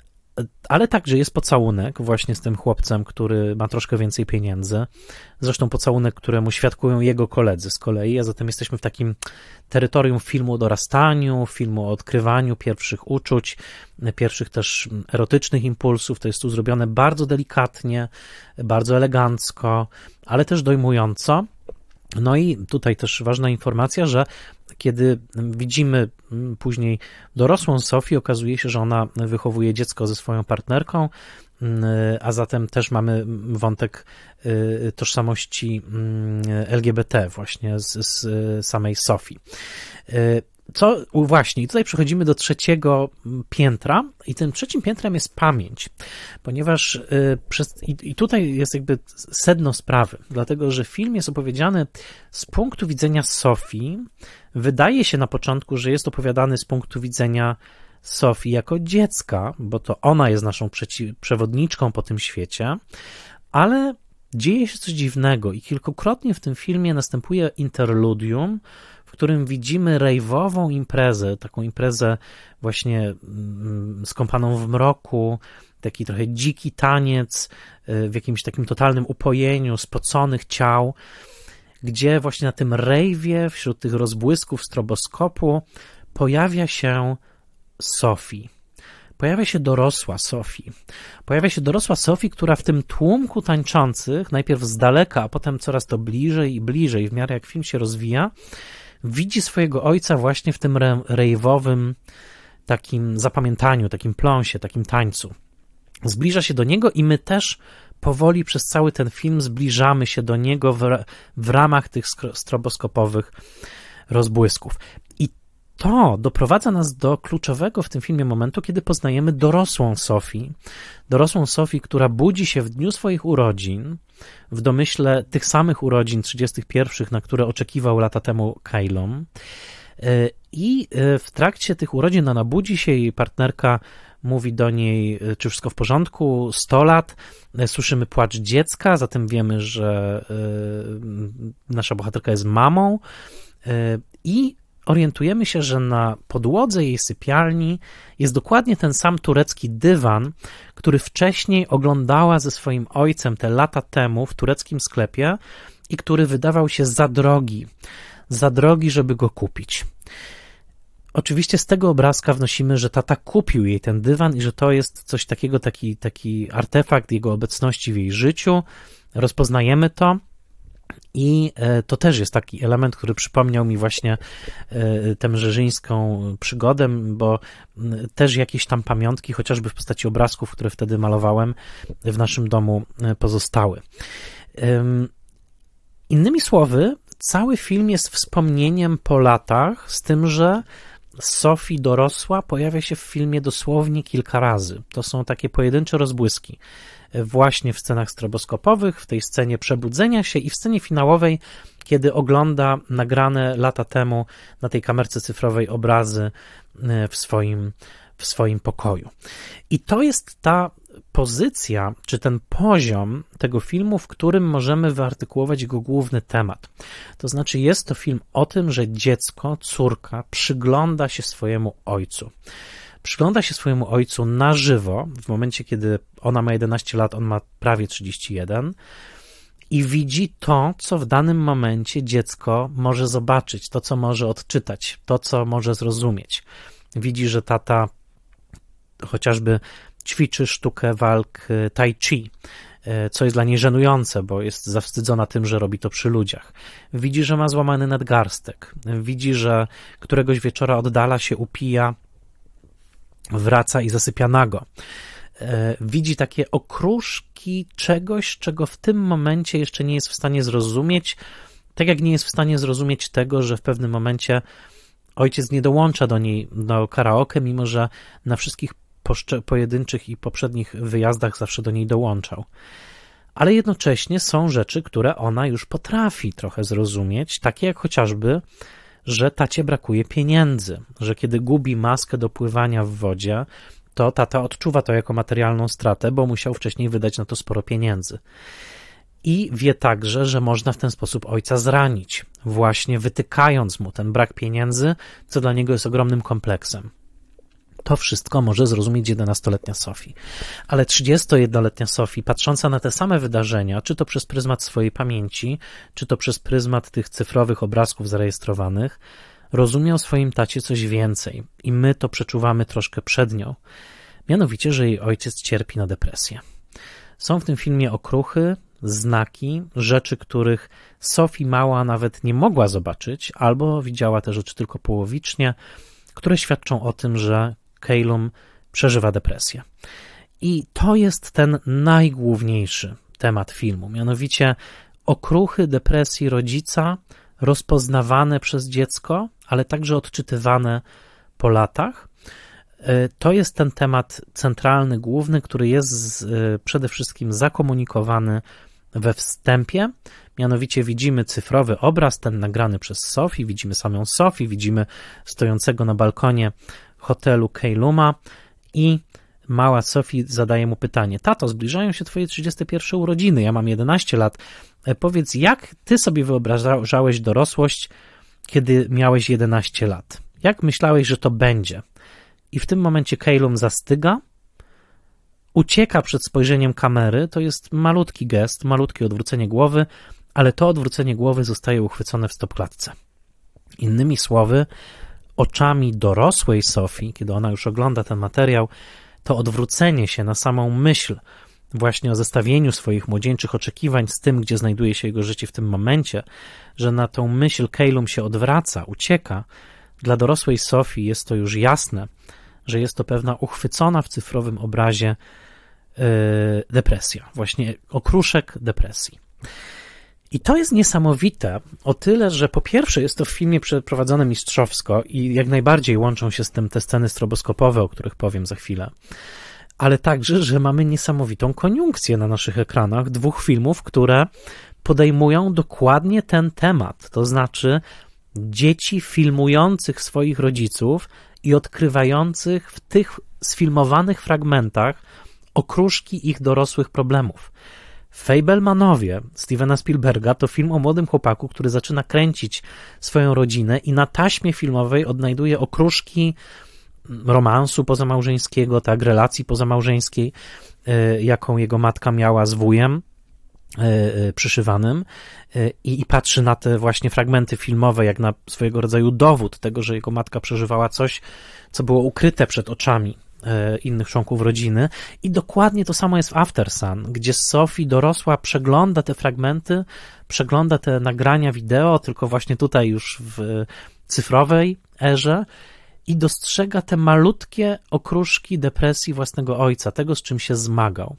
ale także jest pocałunek właśnie z tym chłopcem, który ma troszkę więcej pieniędzy. Zresztą pocałunek, któremu świadkują jego koledzy z kolei, a zatem jesteśmy w takim terytorium filmu o dorastaniu, filmu o odkrywaniu pierwszych uczuć, pierwszych też erotycznych impulsów. To jest tu zrobione bardzo delikatnie, bardzo elegancko, ale też dojmująco. No i tutaj też ważna informacja, że kiedy widzimy później dorosłą Sophie, okazuje się, że ona wychowuje dziecko ze swoją partnerką, a zatem też mamy wątek tożsamości L G B T właśnie z, z samej Sophie. Co właśnie, i tutaj przechodzimy do trzeciego piętra i tym trzecim piętrem jest pamięć, ponieważ y, przez, i, i tutaj jest jakby sedno sprawy, dlatego że film jest opowiedziany z punktu widzenia Sophie. Wydaje się na początku, że jest opowiadany z punktu widzenia Sophie jako dziecka, bo to ona jest naszą przeci- przewodniczką po tym świecie, ale dzieje się coś dziwnego i kilkukrotnie w tym filmie następuje interludium, w którym widzimy rejwową imprezę, taką imprezę właśnie skąpaną w mroku, taki trochę dziki taniec w jakimś takim totalnym upojeniu spoconych ciał, gdzie właśnie na tym rejwie, wśród tych rozbłysków stroboskopu pojawia się Sophie. Pojawia się dorosła Sophie. Pojawia się dorosła Sophie, która w tym tłumku tańczących, najpierw z daleka, a potem coraz to bliżej i bliżej, w miarę jak film się rozwija, widzi swojego ojca właśnie w tym rejwowym takim zapamiętaniu, takim pląsie, takim tańcu. Zbliża się do niego i my też powoli przez cały ten film zbliżamy się do niego w, w ramach tych stroboskopowych rozbłysków. I to doprowadza nas do kluczowego w tym filmie momentu, kiedy poznajemy dorosłą Sophie, dorosłą Sophie, która budzi się w dniu swoich urodzin, w domyśle tych samych urodzin trzydziestych pierwszych, na które oczekiwał lata temu Callum, I w trakcie tych urodzin ona budzi się, jej partnerka mówi do niej, czy wszystko w porządku, sto lat, słyszymy płacz dziecka, zatem wiemy, że nasza bohaterka jest mamą i orientujemy się, że na podłodze jej sypialni jest dokładnie ten sam turecki dywan, który wcześniej oglądała ze swoim ojcem te lata temu w tureckim sklepie i który wydawał się za drogi, za drogi, żeby go kupić. Oczywiście z tego obrazka wnosimy, że tata kupił jej ten dywan i że to jest coś takiego, taki, taki artefakt jego obecności w jej życiu. Rozpoznajemy to i to też jest taki element, który przypomniał mi właśnie tę mrzeżyńską przygodę, bo też jakieś tam pamiątki, chociażby w postaci obrazków, które wtedy malowałem, w naszym domu pozostały. Innymi słowy, cały film jest wspomnieniem po latach, z tym, że Sophie dorosła pojawia się w filmie dosłownie kilka razy. To są takie pojedyncze rozbłyski. Właśnie w scenach stroboskopowych, w tej scenie przebudzenia się i w scenie finałowej, kiedy ogląda nagrane lata temu na tej kamerce cyfrowej obrazy w swoim, w swoim pokoju. I to jest ta pozycja, czy ten poziom tego filmu, w którym możemy wyartykułować jego główny temat. To znaczy jest to film o tym, że dziecko, córka przygląda się swojemu ojcu. Przygląda się swojemu ojcu na żywo, w momencie, kiedy ona ma jedenaście lat, on ma prawie trzydzieści jeden i widzi to, co w danym momencie dziecko może zobaczyć, to, co może odczytać, to, co może zrozumieć. Widzi, że tata chociażby ćwiczy sztukę walk tai chi, co jest dla niej żenujące, bo jest zawstydzona tym, że robi to przy ludziach. Widzi, że ma złamany nadgarstek. Widzi, że któregoś wieczora oddala się, upija, wraca i zasypia nago. Widzi takie okruszki czegoś, czego w tym momencie jeszcze nie jest w stanie zrozumieć, tak jak nie jest w stanie zrozumieć tego, że w pewnym momencie ojciec nie dołącza do niej do karaoke, mimo że na wszystkich pojedynczych i poprzednich wyjazdach zawsze do niej dołączał. Ale jednocześnie są rzeczy, które ona już potrafi trochę zrozumieć, takie jak chociażby, że tacie brakuje pieniędzy, że kiedy gubi maskę do pływania w wodzie, to tata odczuwa to jako materialną stratę, bo musiał wcześniej wydać na to sporo pieniędzy. I wie także, że można w ten sposób ojca zranić, właśnie wytykając mu ten brak pieniędzy, co dla niego jest ogromnym kompleksem. To wszystko może zrozumieć jedenastoletnia Sophie. Ale trzydziestojednoletnia Sophie, patrząca na te same wydarzenia, czy to przez pryzmat swojej pamięci, czy to przez pryzmat tych cyfrowych obrazków zarejestrowanych, rozumie o swoim tacie coś więcej i my to przeczuwamy troszkę przed nią. Mianowicie, że jej ojciec cierpi na depresję. Są w tym filmie okruchy, znaki, rzeczy, których Sophie mała nawet nie mogła zobaczyć, albo widziała te rzeczy tylko połowicznie, które świadczą o tym, że Callum przeżywa depresję. I to jest ten najgłówniejszy temat filmu, mianowicie okruchy depresji rodzica, rozpoznawane przez dziecko, ale także odczytywane po latach. To jest ten temat centralny, główny, który jest przede wszystkim zakomunikowany we wstępie. Mianowicie widzimy cyfrowy obraz, ten nagrany przez Sophie, widzimy samą Sophie, widzimy stojącego na balkonie hotelu Calluma i mała Sophie zadaje mu pytanie: tato, zbliżają się twoje trzydzieste pierwsze urodziny, ja mam jedenaście lat, powiedz, jak ty sobie wyobrażałeś dorosłość, kiedy miałeś jedenaście lat? Jak myślałeś, że to będzie? I w tym momencie Callum zastyga, ucieka przed spojrzeniem kamery, to jest malutki gest, malutkie odwrócenie głowy, ale to odwrócenie głowy zostaje uchwycone w stopklatce. Innymi słowy, oczami dorosłej Sophie, kiedy ona już ogląda ten materiał, to odwrócenie się na samą myśl właśnie o zestawieniu swoich młodzieńczych oczekiwań z tym, gdzie znajduje się jego życie w tym momencie, że na tą myśl Callum się odwraca, ucieka, dla dorosłej Sophie jest to już jasne, że jest to pewna uchwycona w cyfrowym obrazie yy, depresja, właśnie okruszek depresji. I to jest niesamowite o tyle, że po pierwsze jest to w filmie przeprowadzone mistrzowsko i jak najbardziej łączą się z tym te sceny stroboskopowe, o których powiem za chwilę, ale także, że mamy niesamowitą koniunkcję na naszych ekranach dwóch filmów, które podejmują dokładnie ten temat, to znaczy dzieci filmujących swoich rodziców i odkrywających w tych sfilmowanych fragmentach okruszki ich dorosłych problemów. Fabelmanowie Stevena Spielberga to film o młodym chłopaku, który zaczyna kręcić swoją rodzinę i na taśmie filmowej odnajduje okruszki romansu pozamałżeńskiego, tak, relacji pozamałżeńskiej, jaką jego matka miała z wujem przyszywanym i, i patrzy na te właśnie fragmenty filmowe jak na swojego rodzaju dowód tego, że jego matka przeżywała coś, co było ukryte przed oczami innych członków rodziny. I dokładnie to samo jest w After Sun, gdzie Sophie dorosła przegląda te fragmenty, przegląda te nagrania wideo, tylko właśnie tutaj już w cyfrowej erze i dostrzega te malutkie okruszki depresji własnego ojca, tego, z czym się zmagał.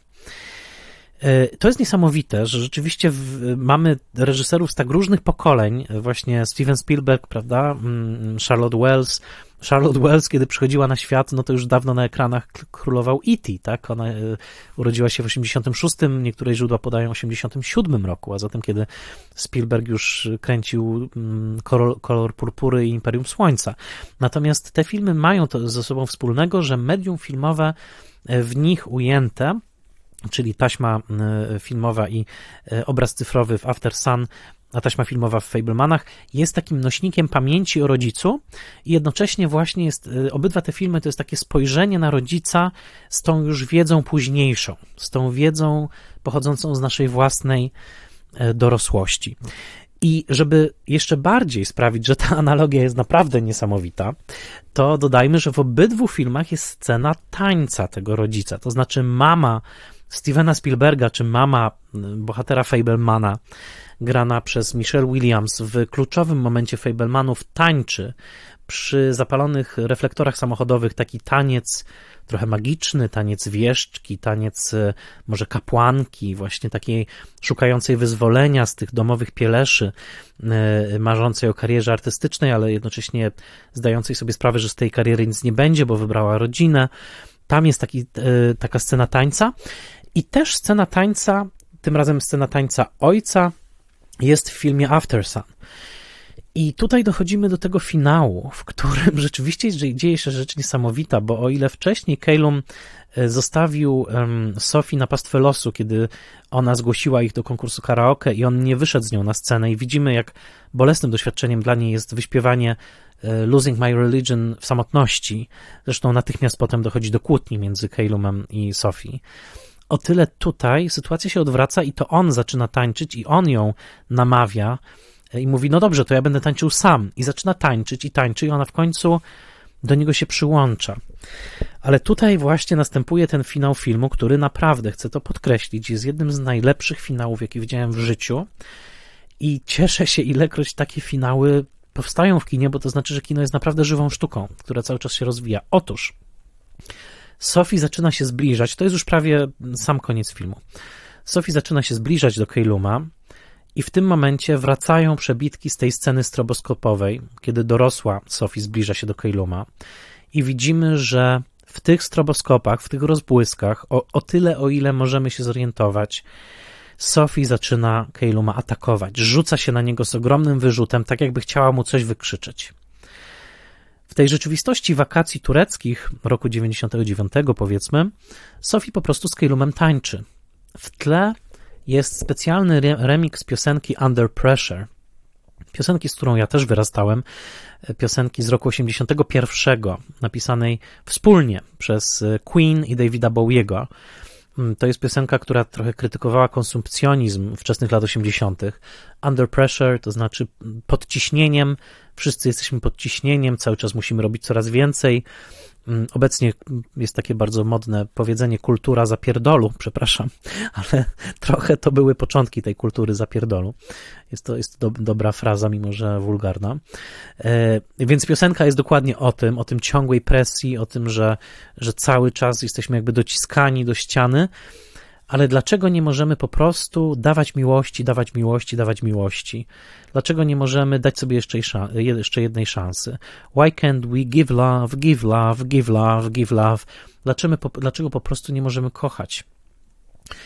To jest niesamowite, że rzeczywiście w, mamy reżyserów z tak różnych pokoleń, właśnie Steven Spielberg, prawda, Charlotte Wells. Charlotte Wells, kiedy przychodziła na świat, no to już dawno na ekranach królował E T, tak? Ona urodziła się w osiemdziesiątym szóstym, niektóre źródła podają osiemdziesiątym siódmym roku, a zatem kiedy Spielberg już kręcił Kolor, Kolor Purpury i Imperium Słońca. Natomiast te filmy mają to ze sobą wspólnego, że medium filmowe w nich ujęte, czyli taśma filmowa i obraz cyfrowy w After Sun, a taśma filmowa w Fabelmanach, jest takim nośnikiem pamięci o rodzicu i jednocześnie właśnie jest, obydwa te filmy to jest takie spojrzenie na rodzica z tą już wiedzą późniejszą, z tą wiedzą pochodzącą z naszej własnej dorosłości. I żeby jeszcze bardziej sprawić, że ta analogia jest naprawdę niesamowita, to dodajmy, że w obydwu filmach jest scena tańca tego rodzica, to znaczy mama Stevena Spielberga, czy mama bohatera Fabelmana, grana przez Michelle Williams, w kluczowym momencie Fabelmanów tańczy przy zapalonych reflektorach samochodowych taki taniec trochę magiczny, taniec wieszczki, taniec może kapłanki, właśnie takiej szukającej wyzwolenia z tych domowych pieleszy, marzącej o karierze artystycznej, ale jednocześnie zdającej sobie sprawę, że z tej kariery nic nie będzie, bo wybrała rodzinę. Tam jest taki, taka scena tańca i też scena tańca, tym razem scena tańca ojca, jest w filmie After Sun. I tutaj dochodzimy do tego finału, w którym rzeczywiście dzieje się rzecz niesamowita, bo o ile wcześniej Callum zostawił Sophie na pastwę losu, kiedy ona zgłosiła ich do konkursu karaoke i on nie wyszedł z nią na scenę i widzimy, jak bolesnym doświadczeniem dla niej jest wyśpiewanie Losing My Religion w samotności. Zresztą natychmiast potem dochodzi do kłótni między Callumem i Sophie. O tyle tutaj sytuacja się odwraca i to on zaczyna tańczyć i on ją namawia i mówi, no dobrze, to ja będę tańczył sam. I zaczyna tańczyć i tańczy i ona w końcu do niego się przyłącza. Ale tutaj właśnie następuje ten finał filmu, który naprawdę, chcę to podkreślić, jest jednym z najlepszych finałów, jakie widziałem w życiu i cieszę się, ilekroć takie finały powstają w kinie, bo to znaczy, że kino jest naprawdę żywą sztuką, która cały czas się rozwija. Otóż Sophie zaczyna się zbliżać, to jest już prawie sam koniec filmu. Sophie zaczyna się zbliżać do Calluma i w tym momencie wracają przebitki z tej sceny stroboskopowej, kiedy dorosła Sophie zbliża się do Calluma i widzimy, że w tych stroboskopach, w tych rozbłyskach, o, o tyle, o ile możemy się zorientować, Sophie zaczyna Calluma atakować, rzuca się na niego z ogromnym wyrzutem, tak jakby chciała mu coś wykrzyczeć. W tej rzeczywistości wakacji tureckich roku dziewięćdziesiątego dziewiątego, powiedzmy, Sophie po prostu z Callumem tańczy. W tle jest specjalny re- remix piosenki Under Pressure. Piosenki, z którą ja też wyrastałem, piosenki z roku osiemdziesiątego pierwszego, napisanej wspólnie przez Queen i Davida Bowiego. To jest piosenka, która trochę krytykowała konsumpcjonizm wczesnych lat osiemdziesiątych. Under pressure, to znaczy pod ciśnieniem, wszyscy jesteśmy pod ciśnieniem, cały czas musimy robić coraz więcej. Obecnie jest takie bardzo modne powiedzenie kultura zapierdolu, przepraszam, ale trochę to były początki tej kultury zapierdolu. Jest to, jest to do, dobra fraza, mimo że wulgarna. E, więc piosenka jest dokładnie o tym, o tym ciągłej presji, o tym, że, że cały czas jesteśmy jakby dociskani do ściany, ale dlaczego nie możemy po prostu dawać miłości, dawać miłości, dawać miłości? Dlaczego nie możemy dać sobie jeszcze, jeszcze jednej szansy? Why can't we give love, give love, give love, give love? Dlaczego, dlaczego po prostu nie możemy kochać?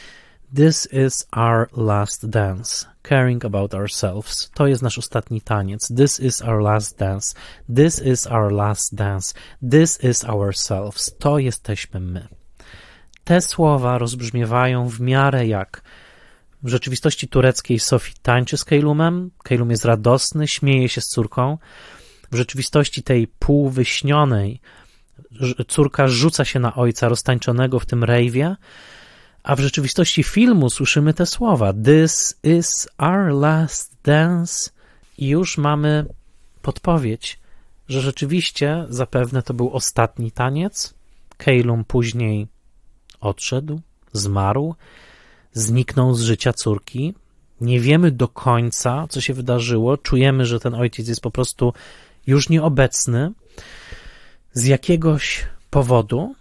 This is our last dance. Caring about ourselves. To jest nasz ostatni taniec. This is our last dance. This is our last dance. This is ourselves. To jesteśmy my. Te słowa rozbrzmiewają w miarę jak w rzeczywistości tureckiej Sophie tańczy z Keylumem. Keylum jest radosny, śmieje się z córką. W rzeczywistości tej półwyśnionej córka rzuca się na ojca roztańczonego w tym rejwie, a w rzeczywistości filmu słyszymy te słowa This is our last dance i już mamy podpowiedź, że rzeczywiście zapewne to był ostatni taniec. Keylum później odszedł, zmarł, zniknął z życia córki. Nie wiemy do końca, co się wydarzyło. Czujemy, że ten ojciec jest po prostu już nieobecny z jakiegoś powodu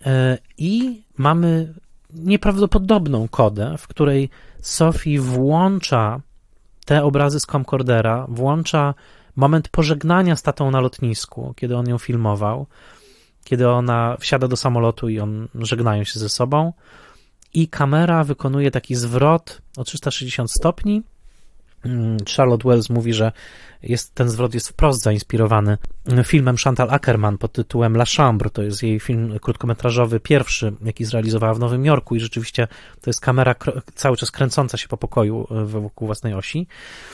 i mamy nieprawdopodobną kodę, w której Sophie włącza te obrazy z camcordera, włącza moment pożegnania z tatą na lotnisku, kiedy on ją filmował, kiedy ona wsiada do samolotu i on żegnają się ze sobą i kamera wykonuje taki zwrot o trzysta sześćdziesiąt stopni. Charlotte Wells mówi, że jest, ten zwrot jest wprost zainspirowany filmem Chantal Akerman pod tytułem La Chambre. To jest jej film krótkometrażowy, pierwszy, jaki zrealizowała w Nowym Jorku i rzeczywiście to jest kamera cały czas kręcąca się po pokoju wokół własnej osi.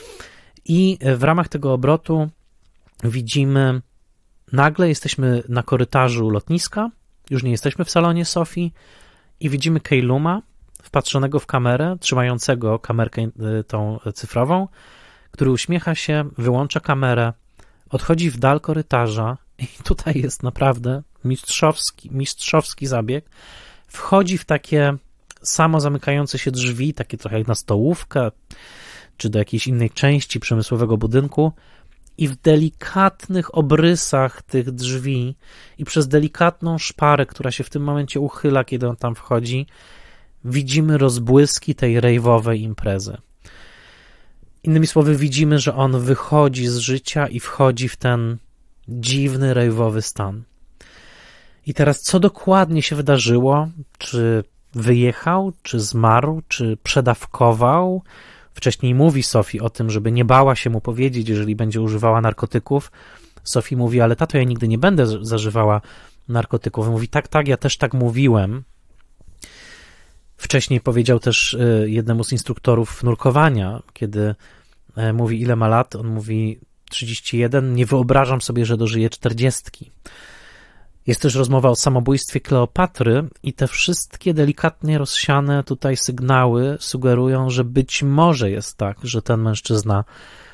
I w ramach tego obrotu widzimy, nagle jesteśmy na korytarzu lotniska, już nie jesteśmy w salonie Sophie i widzimy Keyluma, wpatrzonego w kamerę, trzymającego kamerkę tą cyfrową, który uśmiecha się, wyłącza kamerę, odchodzi w dal korytarza i tutaj jest naprawdę mistrzowski, mistrzowski zabieg. Wchodzi w takie samo zamykające się drzwi, takie trochę jak na stołówkę, czy do jakiejś innej części przemysłowego budynku i w delikatnych obrysach tych drzwi i przez delikatną szparę, która się w tym momencie uchyla, kiedy on tam wchodzi, widzimy rozbłyski tej rejwowej imprezy. Innymi słowy, widzimy, że on wychodzi z życia i wchodzi w ten dziwny rejwowy stan. I teraz co dokładnie się wydarzyło? Czy wyjechał, czy zmarł, czy przedawkował? Wcześniej mówi Sophie o tym, żeby nie bała się mu powiedzieć, jeżeli będzie używała narkotyków. Sophie mówi, ale tato, ja nigdy nie będę zażywała narkotyków. Mówi, tak, tak, ja też tak mówiłem. Wcześniej powiedział też jednemu z instruktorów nurkowania, kiedy mówi, ile ma lat, on mówi trzydzieści jeden, nie wyobrażam sobie, że dożyje czterdziestki. Jest też rozmowa o samobójstwie Kleopatry i te wszystkie delikatnie rozsiane tutaj sygnały sugerują, że być może jest tak, że ten mężczyzna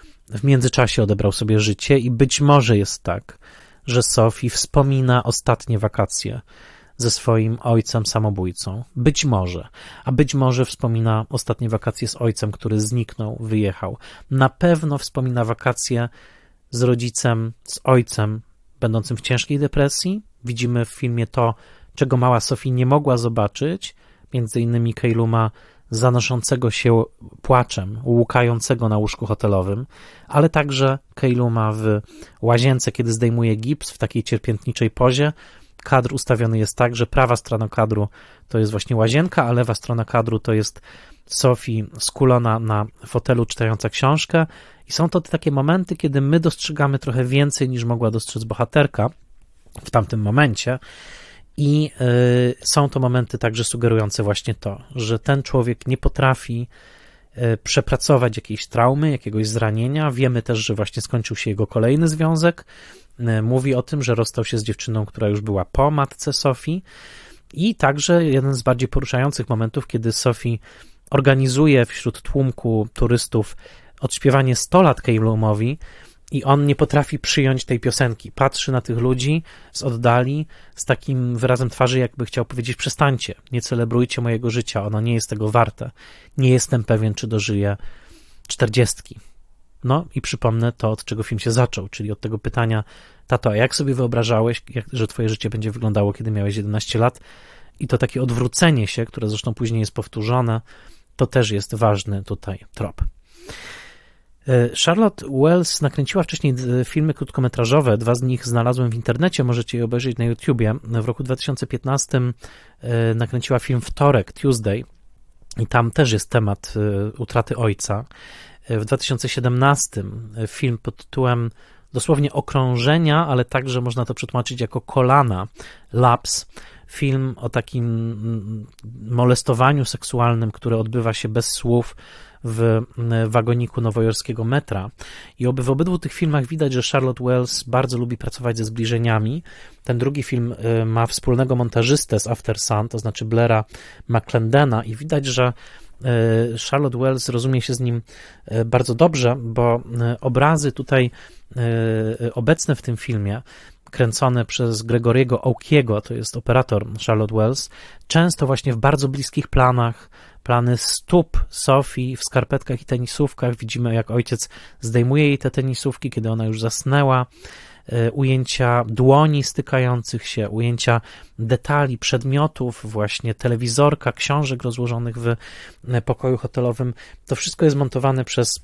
w międzyczasie odebrał sobie życie i być może jest tak, że Sophie wspomina ostatnie wakacje ze swoim ojcem samobójcą. Być może. A być może wspomina ostatnie wakacje z ojcem, który zniknął, wyjechał. Na pewno wspomina wakacje z rodzicem, z ojcem, będącym w ciężkiej depresji. Widzimy w filmie to, czego mała Sophie nie mogła zobaczyć, między innymi Keyluma zanoszącego się płaczem, łukającego na łóżku hotelowym, ale także Keyluma w łazience, kiedy zdejmuje gips w takiej cierpiętniczej pozie. Kadr ustawiony jest tak, że prawa strona kadru to jest właśnie łazienka, a lewa strona kadru to jest Sophie skulona na fotelu czytająca książkę i są to takie momenty, kiedy my dostrzegamy trochę więcej niż mogła dostrzec bohaterka w tamtym momencie i yy, są to momenty także sugerujące właśnie to, że ten człowiek nie potrafi yy, przepracować jakiejś traumy, jakiegoś zranienia. Wiemy też, że właśnie skończył się jego kolejny związek. Yy, mówi o tym, że rozstał się z dziewczyną, która już była po matce Sophie i także jeden z bardziej poruszających momentów, kiedy Sophie organizuje wśród tłumku turystów odśpiewanie sto lat Keylumowi i on nie potrafi przyjąć tej piosenki. Patrzy na tych ludzi z oddali z takim wyrazem twarzy, jakby chciał powiedzieć: przestańcie, nie celebrujcie mojego życia, ono nie jest tego warte. Nie jestem pewien, czy dożyję czterdziestki. No i przypomnę to, od czego film się zaczął, czyli od tego pytania: tato, a jak sobie wyobrażałeś, jak, że twoje życie będzie wyglądało, kiedy miałeś jedenaście lat? I to takie odwrócenie się, które zresztą później jest powtórzone, to też jest ważny tutaj trop. Charlotte Wells nakręciła wcześniej filmy krótkometrażowe, dwa z nich znalazłem w internecie, możecie je obejrzeć na YouTubie. W roku dwa tysiące piętnastym nakręciła film Wtorek, Tuesday, i tam też jest temat utraty ojca. W dwa tysiące siedemnastym film pod tytułem dosłownie Okrążenia, ale także można to przetłumaczyć jako Kolana, Laps. Film o takim molestowaniu seksualnym, które odbywa się bez słów w wagoniku nowojorskiego metra. I oby w obydwu tych filmach widać, że Charlotte Wells bardzo lubi pracować ze zbliżeniami. Ten drugi film ma wspólnego montażystę z After Sun, to znaczy Blaira McClendana, i widać, że Charlotte Wells rozumie się z nim bardzo dobrze, bo obrazy tutaj obecne w tym filmie, kręcone przez Gregoriego Aukiego, to jest operator Charlotte Wells, często właśnie w bardzo bliskich planach, plany stóp Sophie w skarpetkach i tenisówkach. Widzimy, jak ojciec zdejmuje jej te tenisówki, kiedy ona już zasnęła. Ujęcia dłoni stykających się, ujęcia detali, przedmiotów, właśnie telewizorka, książek rozłożonych w pokoju hotelowym. To wszystko jest montowane przez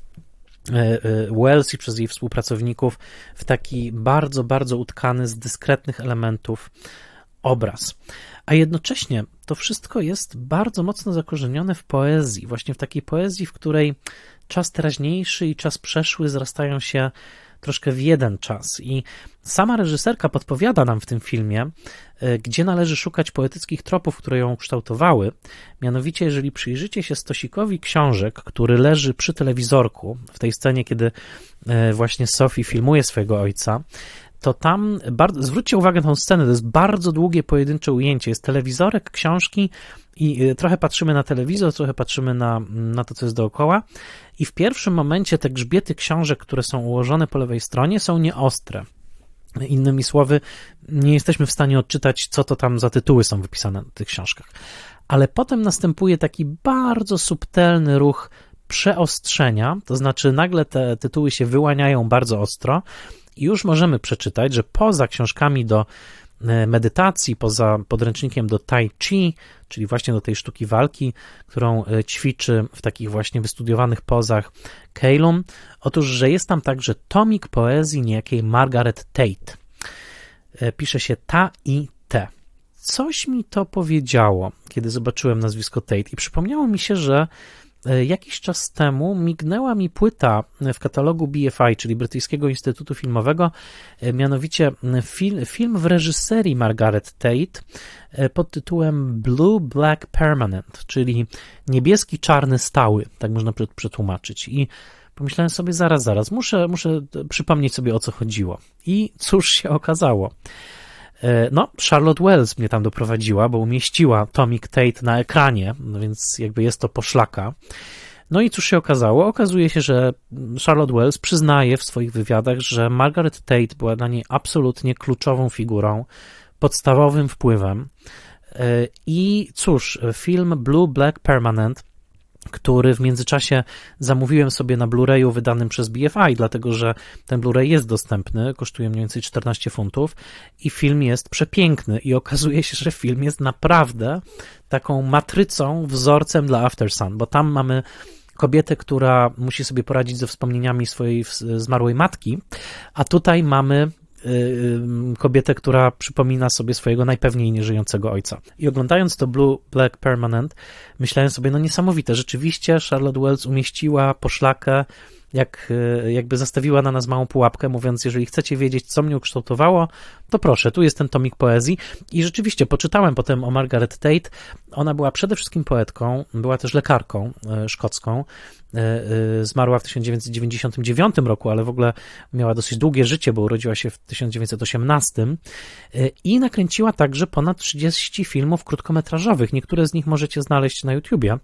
Wells i przez jej współpracowników w taki bardzo, bardzo utkany z dyskretnych elementów obraz. A jednocześnie to wszystko jest bardzo mocno zakorzenione w poezji, właśnie w takiej poezji, w której czas teraźniejszy i czas przeszły zrastają się troszkę w jeden czas. I sama reżyserka podpowiada nam w tym filmie, gdzie należy szukać poetyckich tropów, które ją kształtowały. Mianowicie, jeżeli przyjrzycie się stosikowi książek, który leży przy telewizorku, w tej scenie, kiedy właśnie Sophie filmuje swojego ojca, to tam, bardzo, zwróćcie uwagę na tę scenę, to jest bardzo długie pojedyncze ujęcie, jest telewizorek, książki i trochę patrzymy na telewizor, trochę patrzymy na, na to, co jest dookoła, i w pierwszym momencie te grzbiety książek, które są ułożone po lewej stronie, są nieostre. Innymi słowy, nie jesteśmy w stanie odczytać, co to tam za tytuły są wypisane na tych książkach. Ale potem następuje taki bardzo subtelny ruch przeostrzenia, to znaczy nagle te tytuły się wyłaniają bardzo ostro i już możemy przeczytać, że poza książkami do medytacji, poza podręcznikiem do tai chi, czyli właśnie do tej sztuki walki, którą ćwiczy w takich właśnie wystudiowanych pozach Keilum, otóż, że jest tam także tomik poezji niejakiej Margaret Tate. Pisze się ta i te. Coś mi to powiedziało, kiedy zobaczyłem nazwisko Tate, i przypomniało mi się, że jakiś czas temu mignęła mi płyta w katalogu B F I, czyli Brytyjskiego Instytutu Filmowego, mianowicie film, film w reżyserii Margaret Tate pod tytułem Blue Black Permanent, czyli niebieski, czarny, stały, tak można przetłumaczyć. I pomyślałem sobie, zaraz, zaraz, muszę, muszę przypomnieć sobie, o co chodziło. I cóż się okazało? No, Charlotte Wells mnie tam doprowadziła, bo umieściła tomik Tate na ekranie, no więc jakby jest to poszlaka. No i cóż się okazało? Okazuje się, że Charlotte Wells przyznaje w swoich wywiadach, że Margaret Tate była dla niej absolutnie kluczową figurą, podstawowym wpływem. I cóż, film Blue Black Permanent, który w międzyczasie zamówiłem sobie na Blu-rayu wydanym przez B F I, dlatego że ten Blu-ray jest dostępny, kosztuje mniej więcej czternaście funtów i film jest przepiękny i okazuje się, że film jest naprawdę taką matrycą, wzorcem dla After Sun, bo tam mamy kobietę, która musi sobie poradzić ze wspomnieniami swojej zmarłej matki, a tutaj mamy kobietę, która przypomina sobie swojego najpewniej nieżyjącego ojca. I oglądając to Blue Black Permanent, myślałem sobie, no niesamowite, rzeczywiście Charlotte Wells umieściła poszlakę, jak, jakby zastawiła na nas małą pułapkę, mówiąc, jeżeli chcecie wiedzieć, co mnie ukształtowało, to proszę, tu jest ten tomik poezji. I rzeczywiście poczytałem potem o Margaret Tate. Ona była przede wszystkim poetką, była też lekarką szkocką. Zmarła w tysiąc dziewięćset dziewięćdziesiątym dziewiątym roku, ale w ogóle miała dosyć długie życie, bo urodziła się w tysiąc dziewięćset osiemnastym i nakręciła także ponad trzydzieści filmów krótkometrażowych. Niektóre z nich możecie znaleźć na YouTubie.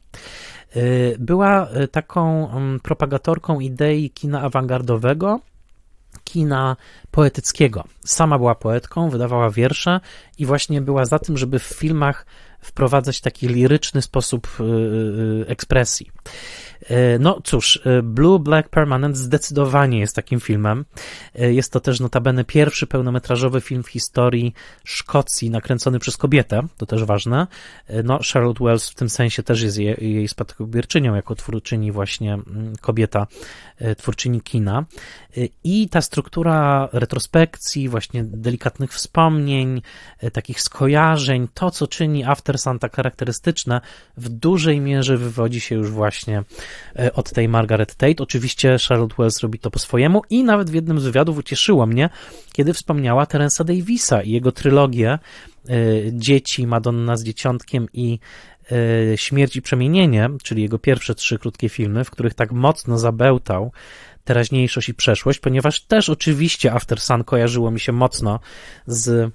Była taką propagatorką idei kina awangardowego, kina poetyckiego. Sama była poetką, wydawała wiersze i właśnie była za tym, żeby w filmach wprowadzać taki liryczny sposób ekspresji. No cóż, Blue Black Permanent zdecydowanie jest takim filmem. Jest to też notabene pierwszy pełnometrażowy film w historii Szkocji nakręcony przez kobietę, to też ważne. No, Charlotte Wells w tym sensie też jest jej, jej spadkobierczynią, jako twórczyni właśnie kobieta, twórczyni kina. I ta struktura retrospekcji, właśnie delikatnych wspomnień, takich skojarzeń, to co czyni After Sun tak charakterystyczne, w dużej mierze wywodzi się już właśnie od tej Margaret Tate. Oczywiście Charlotte Wells robi to po swojemu i nawet w jednym z wywiadów ucieszyło mnie, kiedy wspomniała Terensa Davisa i jego trylogię Dzieci, Madonna z dzieciątkiem i Śmierć i przemienienie, czyli jego pierwsze trzy krótkie filmy, w których tak mocno zabełtał teraźniejszość i przeszłość, ponieważ też oczywiście After Sun kojarzyło mi się mocno z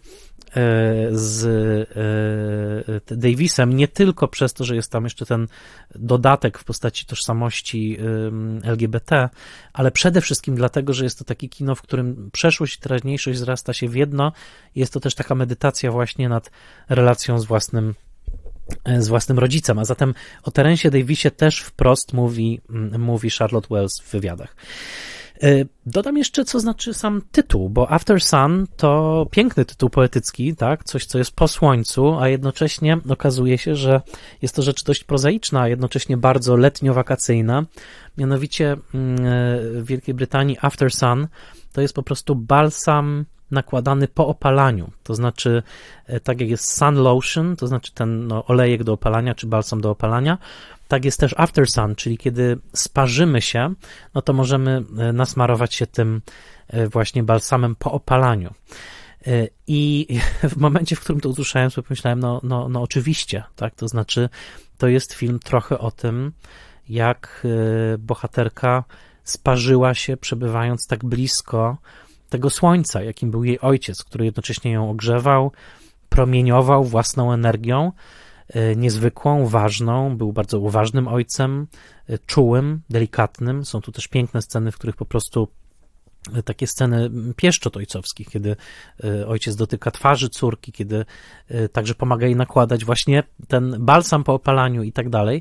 z Davisem, nie tylko przez to, że jest tam jeszcze ten dodatek w postaci tożsamości L G B T, ale przede wszystkim dlatego, że jest to takie kino, w którym przeszłość i teraźniejszość zrasta się w jedno. Jest to też taka medytacja właśnie nad relacją z własnym z własnym rodzicem, a zatem o Terensie Davisie też wprost mówi, mówi Charlotte Wells w wywiadach. Dodam jeszcze, co znaczy sam tytuł, bo After Sun to piękny tytuł poetycki, tak? Coś, co jest po słońcu, a jednocześnie okazuje się, że jest to rzecz dość prozaiczna, a jednocześnie bardzo letnio-wakacyjna. Mianowicie w Wielkiej Brytanii After Sun to jest po prostu balsam nakładany po opalaniu, to znaczy tak jak jest sun lotion, to znaczy ten no, olejek do opalania, czy balsam do opalania, tak jest też After Sun, czyli kiedy sparzymy się, no to możemy nasmarować się tym właśnie balsamem po opalaniu. I w momencie, w którym to usłyszałem, sobie pomyślałem, no, no, no oczywiście, tak, to znaczy to jest film trochę o tym, jak bohaterka sparzyła się, przebywając tak blisko tego słońca, jakim był jej ojciec, który jednocześnie ją ogrzewał, promieniował własną energią, niezwykłą, ważną, był bardzo uważnym ojcem, czułym, delikatnym. Są tu też piękne sceny, w których po prostu takie sceny pieszczot ojcowskich, kiedy ojciec dotyka twarzy córki, kiedy także pomaga jej nakładać właśnie ten balsam po opalaniu i tak dalej,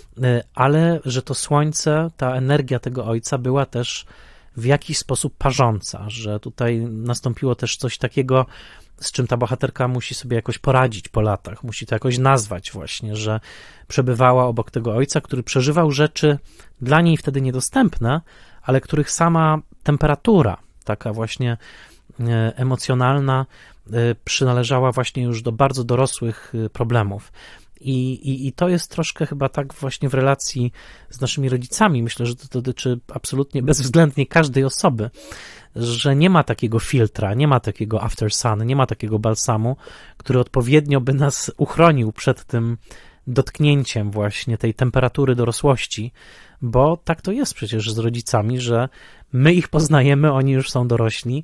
ale że to słońce, ta energia tego ojca była też w jakiś sposób parząca, że tutaj nastąpiło też coś takiego, z czym ta bohaterka musi sobie jakoś poradzić po latach, musi to jakoś nazwać właśnie, że przebywała obok tego ojca, który przeżywał rzeczy dla niej wtedy niedostępne, ale których sama temperatura, taka właśnie emocjonalna, przynależała właśnie już do bardzo dorosłych problemów. I, i, I to jest troszkę chyba tak właśnie w relacji z naszymi rodzicami. Myślę, że to dotyczy absolutnie bezwzględnie każdej osoby, że nie ma takiego filtra, nie ma takiego After Sun, nie ma takiego balsamu, który odpowiednio by nas uchronił przed tym dotknięciem właśnie tej temperatury dorosłości, bo tak to jest przecież z rodzicami, że my ich poznajemy, oni już są dorośli,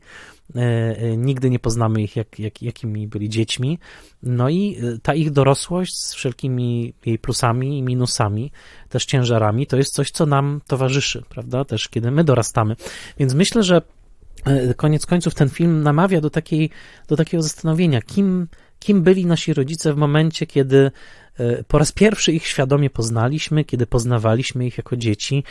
nigdy nie poznamy ich, jak, jak, jakimi byli dziećmi, no i ta ich dorosłość z wszelkimi jej plusami i minusami, też ciężarami, to jest coś, co nam towarzyszy, prawda, też kiedy my dorastamy, więc myślę, że koniec końców ten film namawia do takiej, do takiego zastanowienia, kim, kim byli nasi rodzice w momencie, kiedy po raz pierwszy ich świadomie poznaliśmy, kiedy poznawaliśmy ich jako dzieci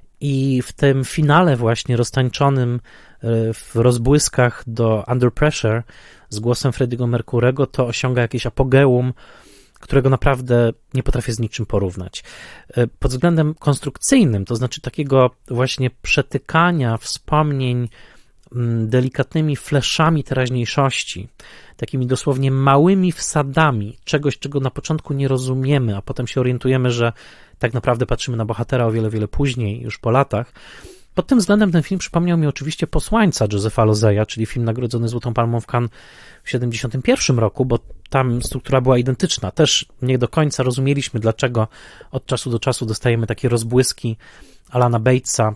i w tym finale właśnie roztańczonym w rozbłyskach do Under Pressure z głosem Freddie'ego Mercurego to osiąga jakieś apogeum, którego naprawdę nie potrafię z niczym porównać. Pod względem konstrukcyjnym, to znaczy takiego właśnie przetykania wspomnień delikatnymi fleszami teraźniejszości, takimi dosłownie małymi wsadami czegoś, czego na początku nie rozumiemy, a potem się orientujemy, że tak naprawdę patrzymy na bohatera o wiele, wiele później, już po latach. Pod tym względem ten film przypomniał mi oczywiście Posłańca Josepha Lozeya, czyli film nagrodzony Złotą Palmą w Cannes w siedemdziesiątym pierwszym roku, bo tam struktura była identyczna. Też nie do końca rozumieliśmy, dlaczego od czasu do czasu dostajemy takie rozbłyski Alana Batesa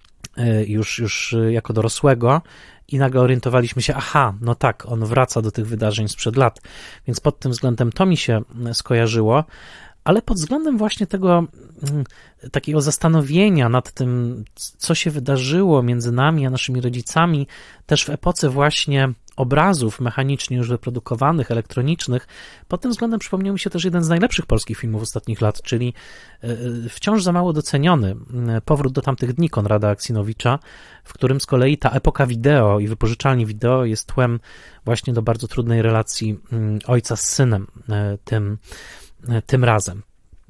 już, już jako dorosłego i nagle orientowaliśmy się, aha, no tak, on wraca do tych wydarzeń sprzed lat, więc pod tym względem to mi się skojarzyło, ale pod względem właśnie tego takiego zastanowienia nad tym, co się wydarzyło między nami a naszymi rodzicami, też w epoce właśnie obrazów mechanicznie już wyprodukowanych, elektronicznych, pod tym względem przypomniał mi się też jeden z najlepszych polskich filmów ostatnich lat, czyli wciąż za mało doceniony Powrót do tamtych dni Konrada Aksinowicza, w którym z kolei ta epoka wideo i wypożyczalni wideo jest tłem właśnie do bardzo trudnej relacji ojca z synem tym, tym razem.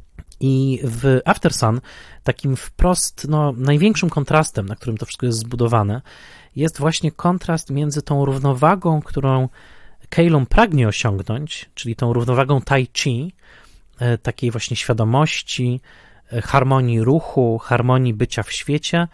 I w After Sun takim wprost no, największym kontrastem, na którym to wszystko jest zbudowane, jest właśnie kontrast między tą równowagą, którą Keilung pragnie osiągnąć, czyli tą równowagą tai chi, takiej właśnie świadomości, harmonii ruchu, harmonii bycia w świecie,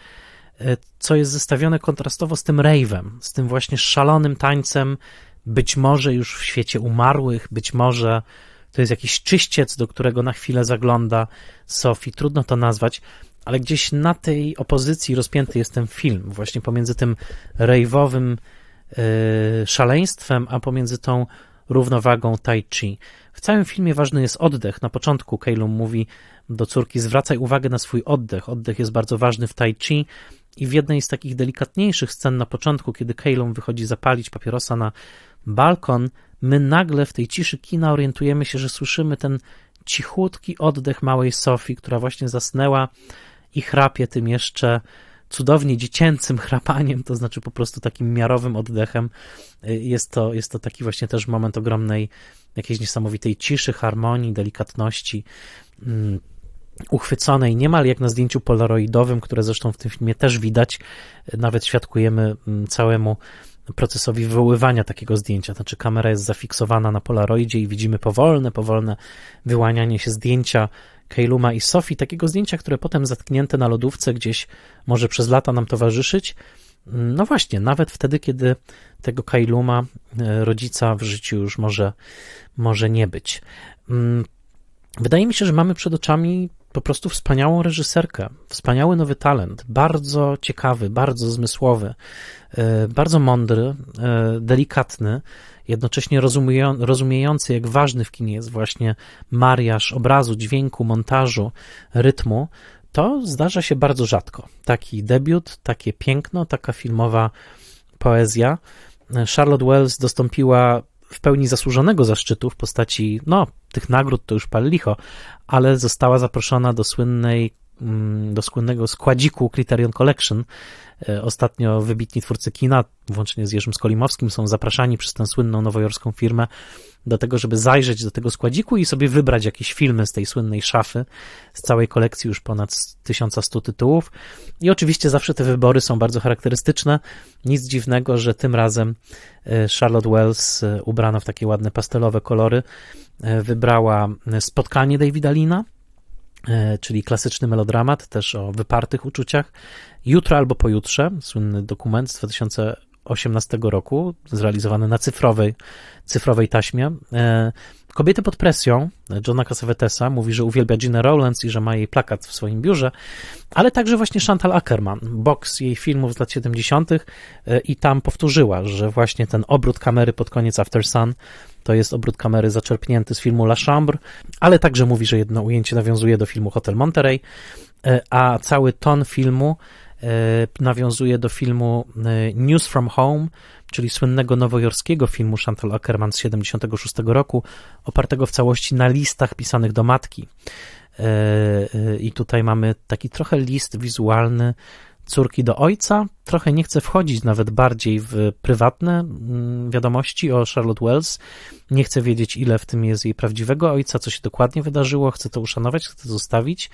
co jest zestawione kontrastowo z tym rave'em, z tym właśnie szalonym tańcem, być może już w świecie umarłych, być może to jest jakiś czyściec, do którego na chwilę zagląda Sophie, trudno to nazwać, ale gdzieś na tej opozycji rozpięty jest ten film, właśnie pomiędzy tym rave'owym yy, szaleństwem, a pomiędzy tą równowagą tai chi. W całym filmie ważny jest oddech. Na początku Keilung mówi do córki: zwracaj uwagę na swój oddech. Oddech jest bardzo ważny w tai chi i w jednej z takich delikatniejszych scen na początku, kiedy Keilung wychodzi zapalić papierosa na balkon, my nagle w tej ciszy kina orientujemy się, że słyszymy ten cichutki oddech małej Sophie, która właśnie zasnęła i chrapie tym jeszcze cudownie dziecięcym chrapaniem, to znaczy po prostu takim miarowym oddechem. Jest to, jest to taki właśnie też moment ogromnej, jakiejś niesamowitej ciszy, harmonii, delikatności, um, uchwyconej niemal jak na zdjęciu polaroidowym, które zresztą w tym filmie też widać. Nawet świadkujemy całemu procesowi wywoływania takiego zdjęcia. Znaczy kamera jest zafiksowana na polaroidzie i widzimy powolne, powolne wyłanianie się zdjęcia Keilunga i Sophie, takiego zdjęcia, które potem zatknięte na lodówce gdzieś może przez lata nam towarzyszyć. No właśnie, nawet wtedy, kiedy tego Keilunga, rodzica w życiu już może, może nie być. Wydaje mi się, że mamy przed oczami po prostu wspaniałą reżyserkę, wspaniały nowy talent, bardzo ciekawy, bardzo zmysłowy, bardzo mądry, delikatny, jednocześnie rozumiejący, jak ważny w kinie jest właśnie mariaż obrazu, dźwięku, montażu, rytmu. To zdarza się bardzo rzadko. Taki debiut, takie piękno, taka filmowa poezja. Charlotte Wells dostąpiła w pełni zasłużonego zaszczytu w postaci, no, tych nagród to już pal licho, ale została zaproszona do słynnej, do słynnego składziku Criterion Collection. Ostatnio wybitni twórcy kina, włącznie z Jerzym Skolimowskim, są zapraszani przez tę słynną nowojorską firmę do tego, żeby zajrzeć do tego składziku i sobie wybrać jakieś filmy z tej słynnej szafy, z całej kolekcji już ponad tysiąc sto tytułów. I oczywiście zawsze te wybory są bardzo charakterystyczne. Nic dziwnego, że tym razem Charlotte Wells, ubrana w takie ładne pastelowe kolory, wybrała Spotkanie Davida Leana, czyli klasyczny melodramat, też o wypartych uczuciach. Jutro albo pojutrze, słynny dokument z dwa tysiące osiemnastego roku, zrealizowany na cyfrowej, cyfrowej taśmie. Kobiety pod presją Johna Cassavetesa, mówi, że uwielbia Gina Rowlands i że ma jej plakat w swoim biurze, ale także właśnie Chantal Akerman, boks jej filmów z lat siedemdziesiątych i tam powtórzyła, że właśnie ten obrót kamery pod koniec After Sun to jest obrót kamery zaczerpnięty z filmu La Chambre, ale także mówi, że jedno ujęcie nawiązuje do filmu Hotel Monterey, a cały ton filmu nawiązuje do filmu News from Home, czyli słynnego nowojorskiego filmu Chantal Akerman z siedemdziesiątego szóstego roku, opartego w całości na listach pisanych do matki. I tutaj mamy taki trochę list wizualny córki do ojca. Trochę nie chcę wchodzić nawet bardziej w prywatne wiadomości o Charlotte Wells. Nie chcę wiedzieć, ile w tym jest jej prawdziwego ojca, co się dokładnie wydarzyło. Chcę to uszanować, chcę to zostawić.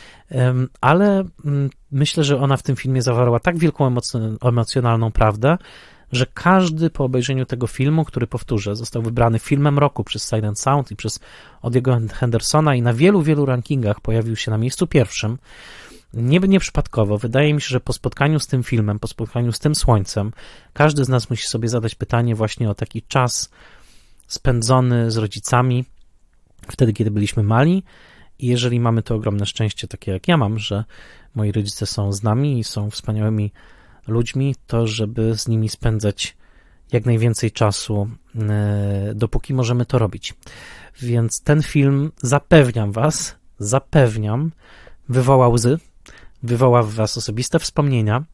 Ale myślę, że ona w tym filmie zawarła tak wielką emocjonalną prawdę, że każdy po obejrzeniu tego filmu, który, powtórzę, został wybrany filmem roku przez Silent Sound i przez Odiego Hendersona i na wielu, wielu rankingach pojawił się na miejscu pierwszym, nie, nie przypadkowo. Wydaje mi się, że po spotkaniu z tym filmem, po spotkaniu z tym słońcem, każdy z nas musi sobie zadać pytanie właśnie o taki czas spędzony z rodzicami, wtedy, kiedy byliśmy mali. I jeżeli mamy to ogromne szczęście, takie jak ja mam, że moi rodzice są z nami i są wspaniałymi ludźmi, to żeby z nimi spędzać jak najwięcej czasu, dopóki możemy to robić. Więc ten film, zapewniam was, zapewniam, wywoła łzy, wywoła w was osobiste wspomnienia,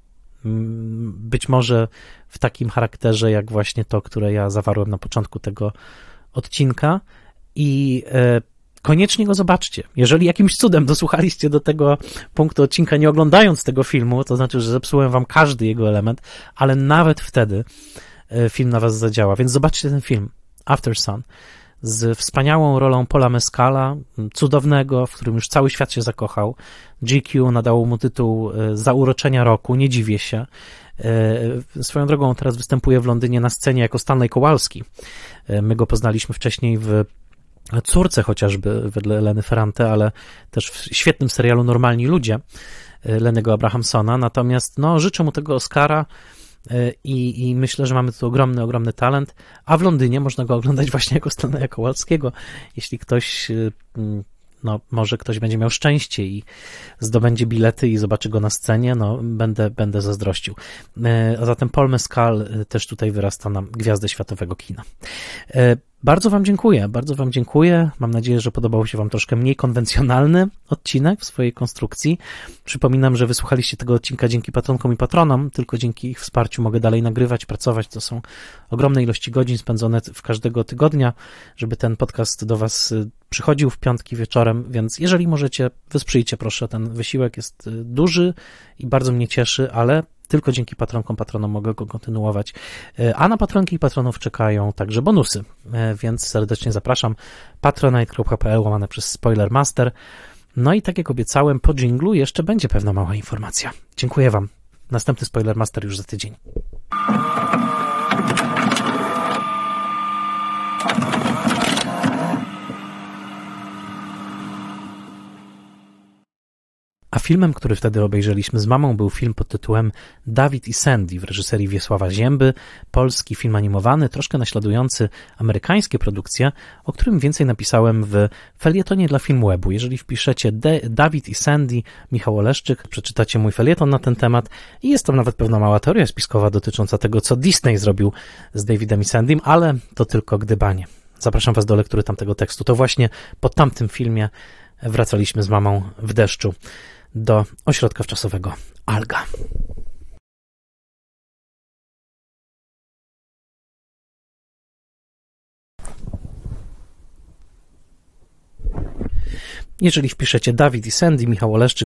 Być może w takim charakterze, jak właśnie to, które ja zawarłem na początku tego odcinka i koniecznie go zobaczcie. Jeżeli jakimś cudem dosłuchaliście do tego punktu odcinka, nie oglądając tego filmu, to znaczy, że zepsułem wam każdy jego element, ale nawet wtedy film na was zadziała. Więc zobaczcie ten film, After Sun, z wspaniałą rolą Paula Mescala, cudownego, w którym już cały świat się zakochał. G Q nadało mu tytuł Zauroczenia roku, nie dziwię się. Swoją drogą teraz występuje w Londynie na scenie jako Stanley Kowalski. My go poznaliśmy wcześniej w Córce chociażby, wedle Leny Ferrante, ale też w świetnym serialu Normalni Ludzie Lennego Abrahamsona. Natomiast no, życzę mu tego Oscara i, i myślę, że mamy tu ogromny, ogromny talent, a w Londynie można go oglądać właśnie jako Stanleya Kowalskiego. Jeśli ktoś, no może ktoś będzie miał szczęście i zdobędzie bilety i zobaczy go na scenie, no będę, będę zazdrościł. A zatem Paul Mescal też tutaj wyrasta nam gwiazdę światowego kina. Bardzo wam dziękuję, bardzo wam dziękuję. Mam nadzieję, że podobał się wam troszkę mniej konwencjonalny odcinek w swojej konstrukcji. Przypominam, że wysłuchaliście tego odcinka dzięki patronkom i patronom, tylko dzięki ich wsparciu mogę dalej nagrywać, pracować. To są ogromne ilości godzin spędzone w każdego tygodnia, żeby ten podcast do was przychodził w piątki wieczorem, więc jeżeli możecie, wesprzyjcie proszę, ten wysiłek jest duży i bardzo mnie cieszy, ale tylko dzięki patronkom, patronom mogę go kontynuować. A na patronki i patronów czekają także bonusy, więc serdecznie zapraszam. patronite kropka p l łamane przez Spoilermaster. No i tak jak obiecałem, po dżinglu jeszcze będzie pewna mała informacja. Dziękuję wam. Następny Spoilermaster już za tydzień. A filmem, który wtedy obejrzeliśmy z mamą, był film pod tytułem Dawid i Sandy w reżyserii Wiesława Zięby, polski film animowany, troszkę naśladujący amerykańskie produkcje, o którym więcej napisałem w felietonie dla Filmwebu. Jeżeli wpiszecie De- Dawid i Sandy, Michał Oleszczyk, przeczytacie mój felieton na ten temat i jest tam nawet pewna mała teoria spiskowa dotycząca tego, co Disney zrobił z Davidem i Sandym, ale to tylko gdybanie. Zapraszam was do lektury tamtego tekstu. To właśnie po tamtym filmie wracaliśmy z mamą w deszczu do ośrodka wczasowego Alga. Jeżeli wpiszecie Dawid i Sandy, Michał Oleszczyk,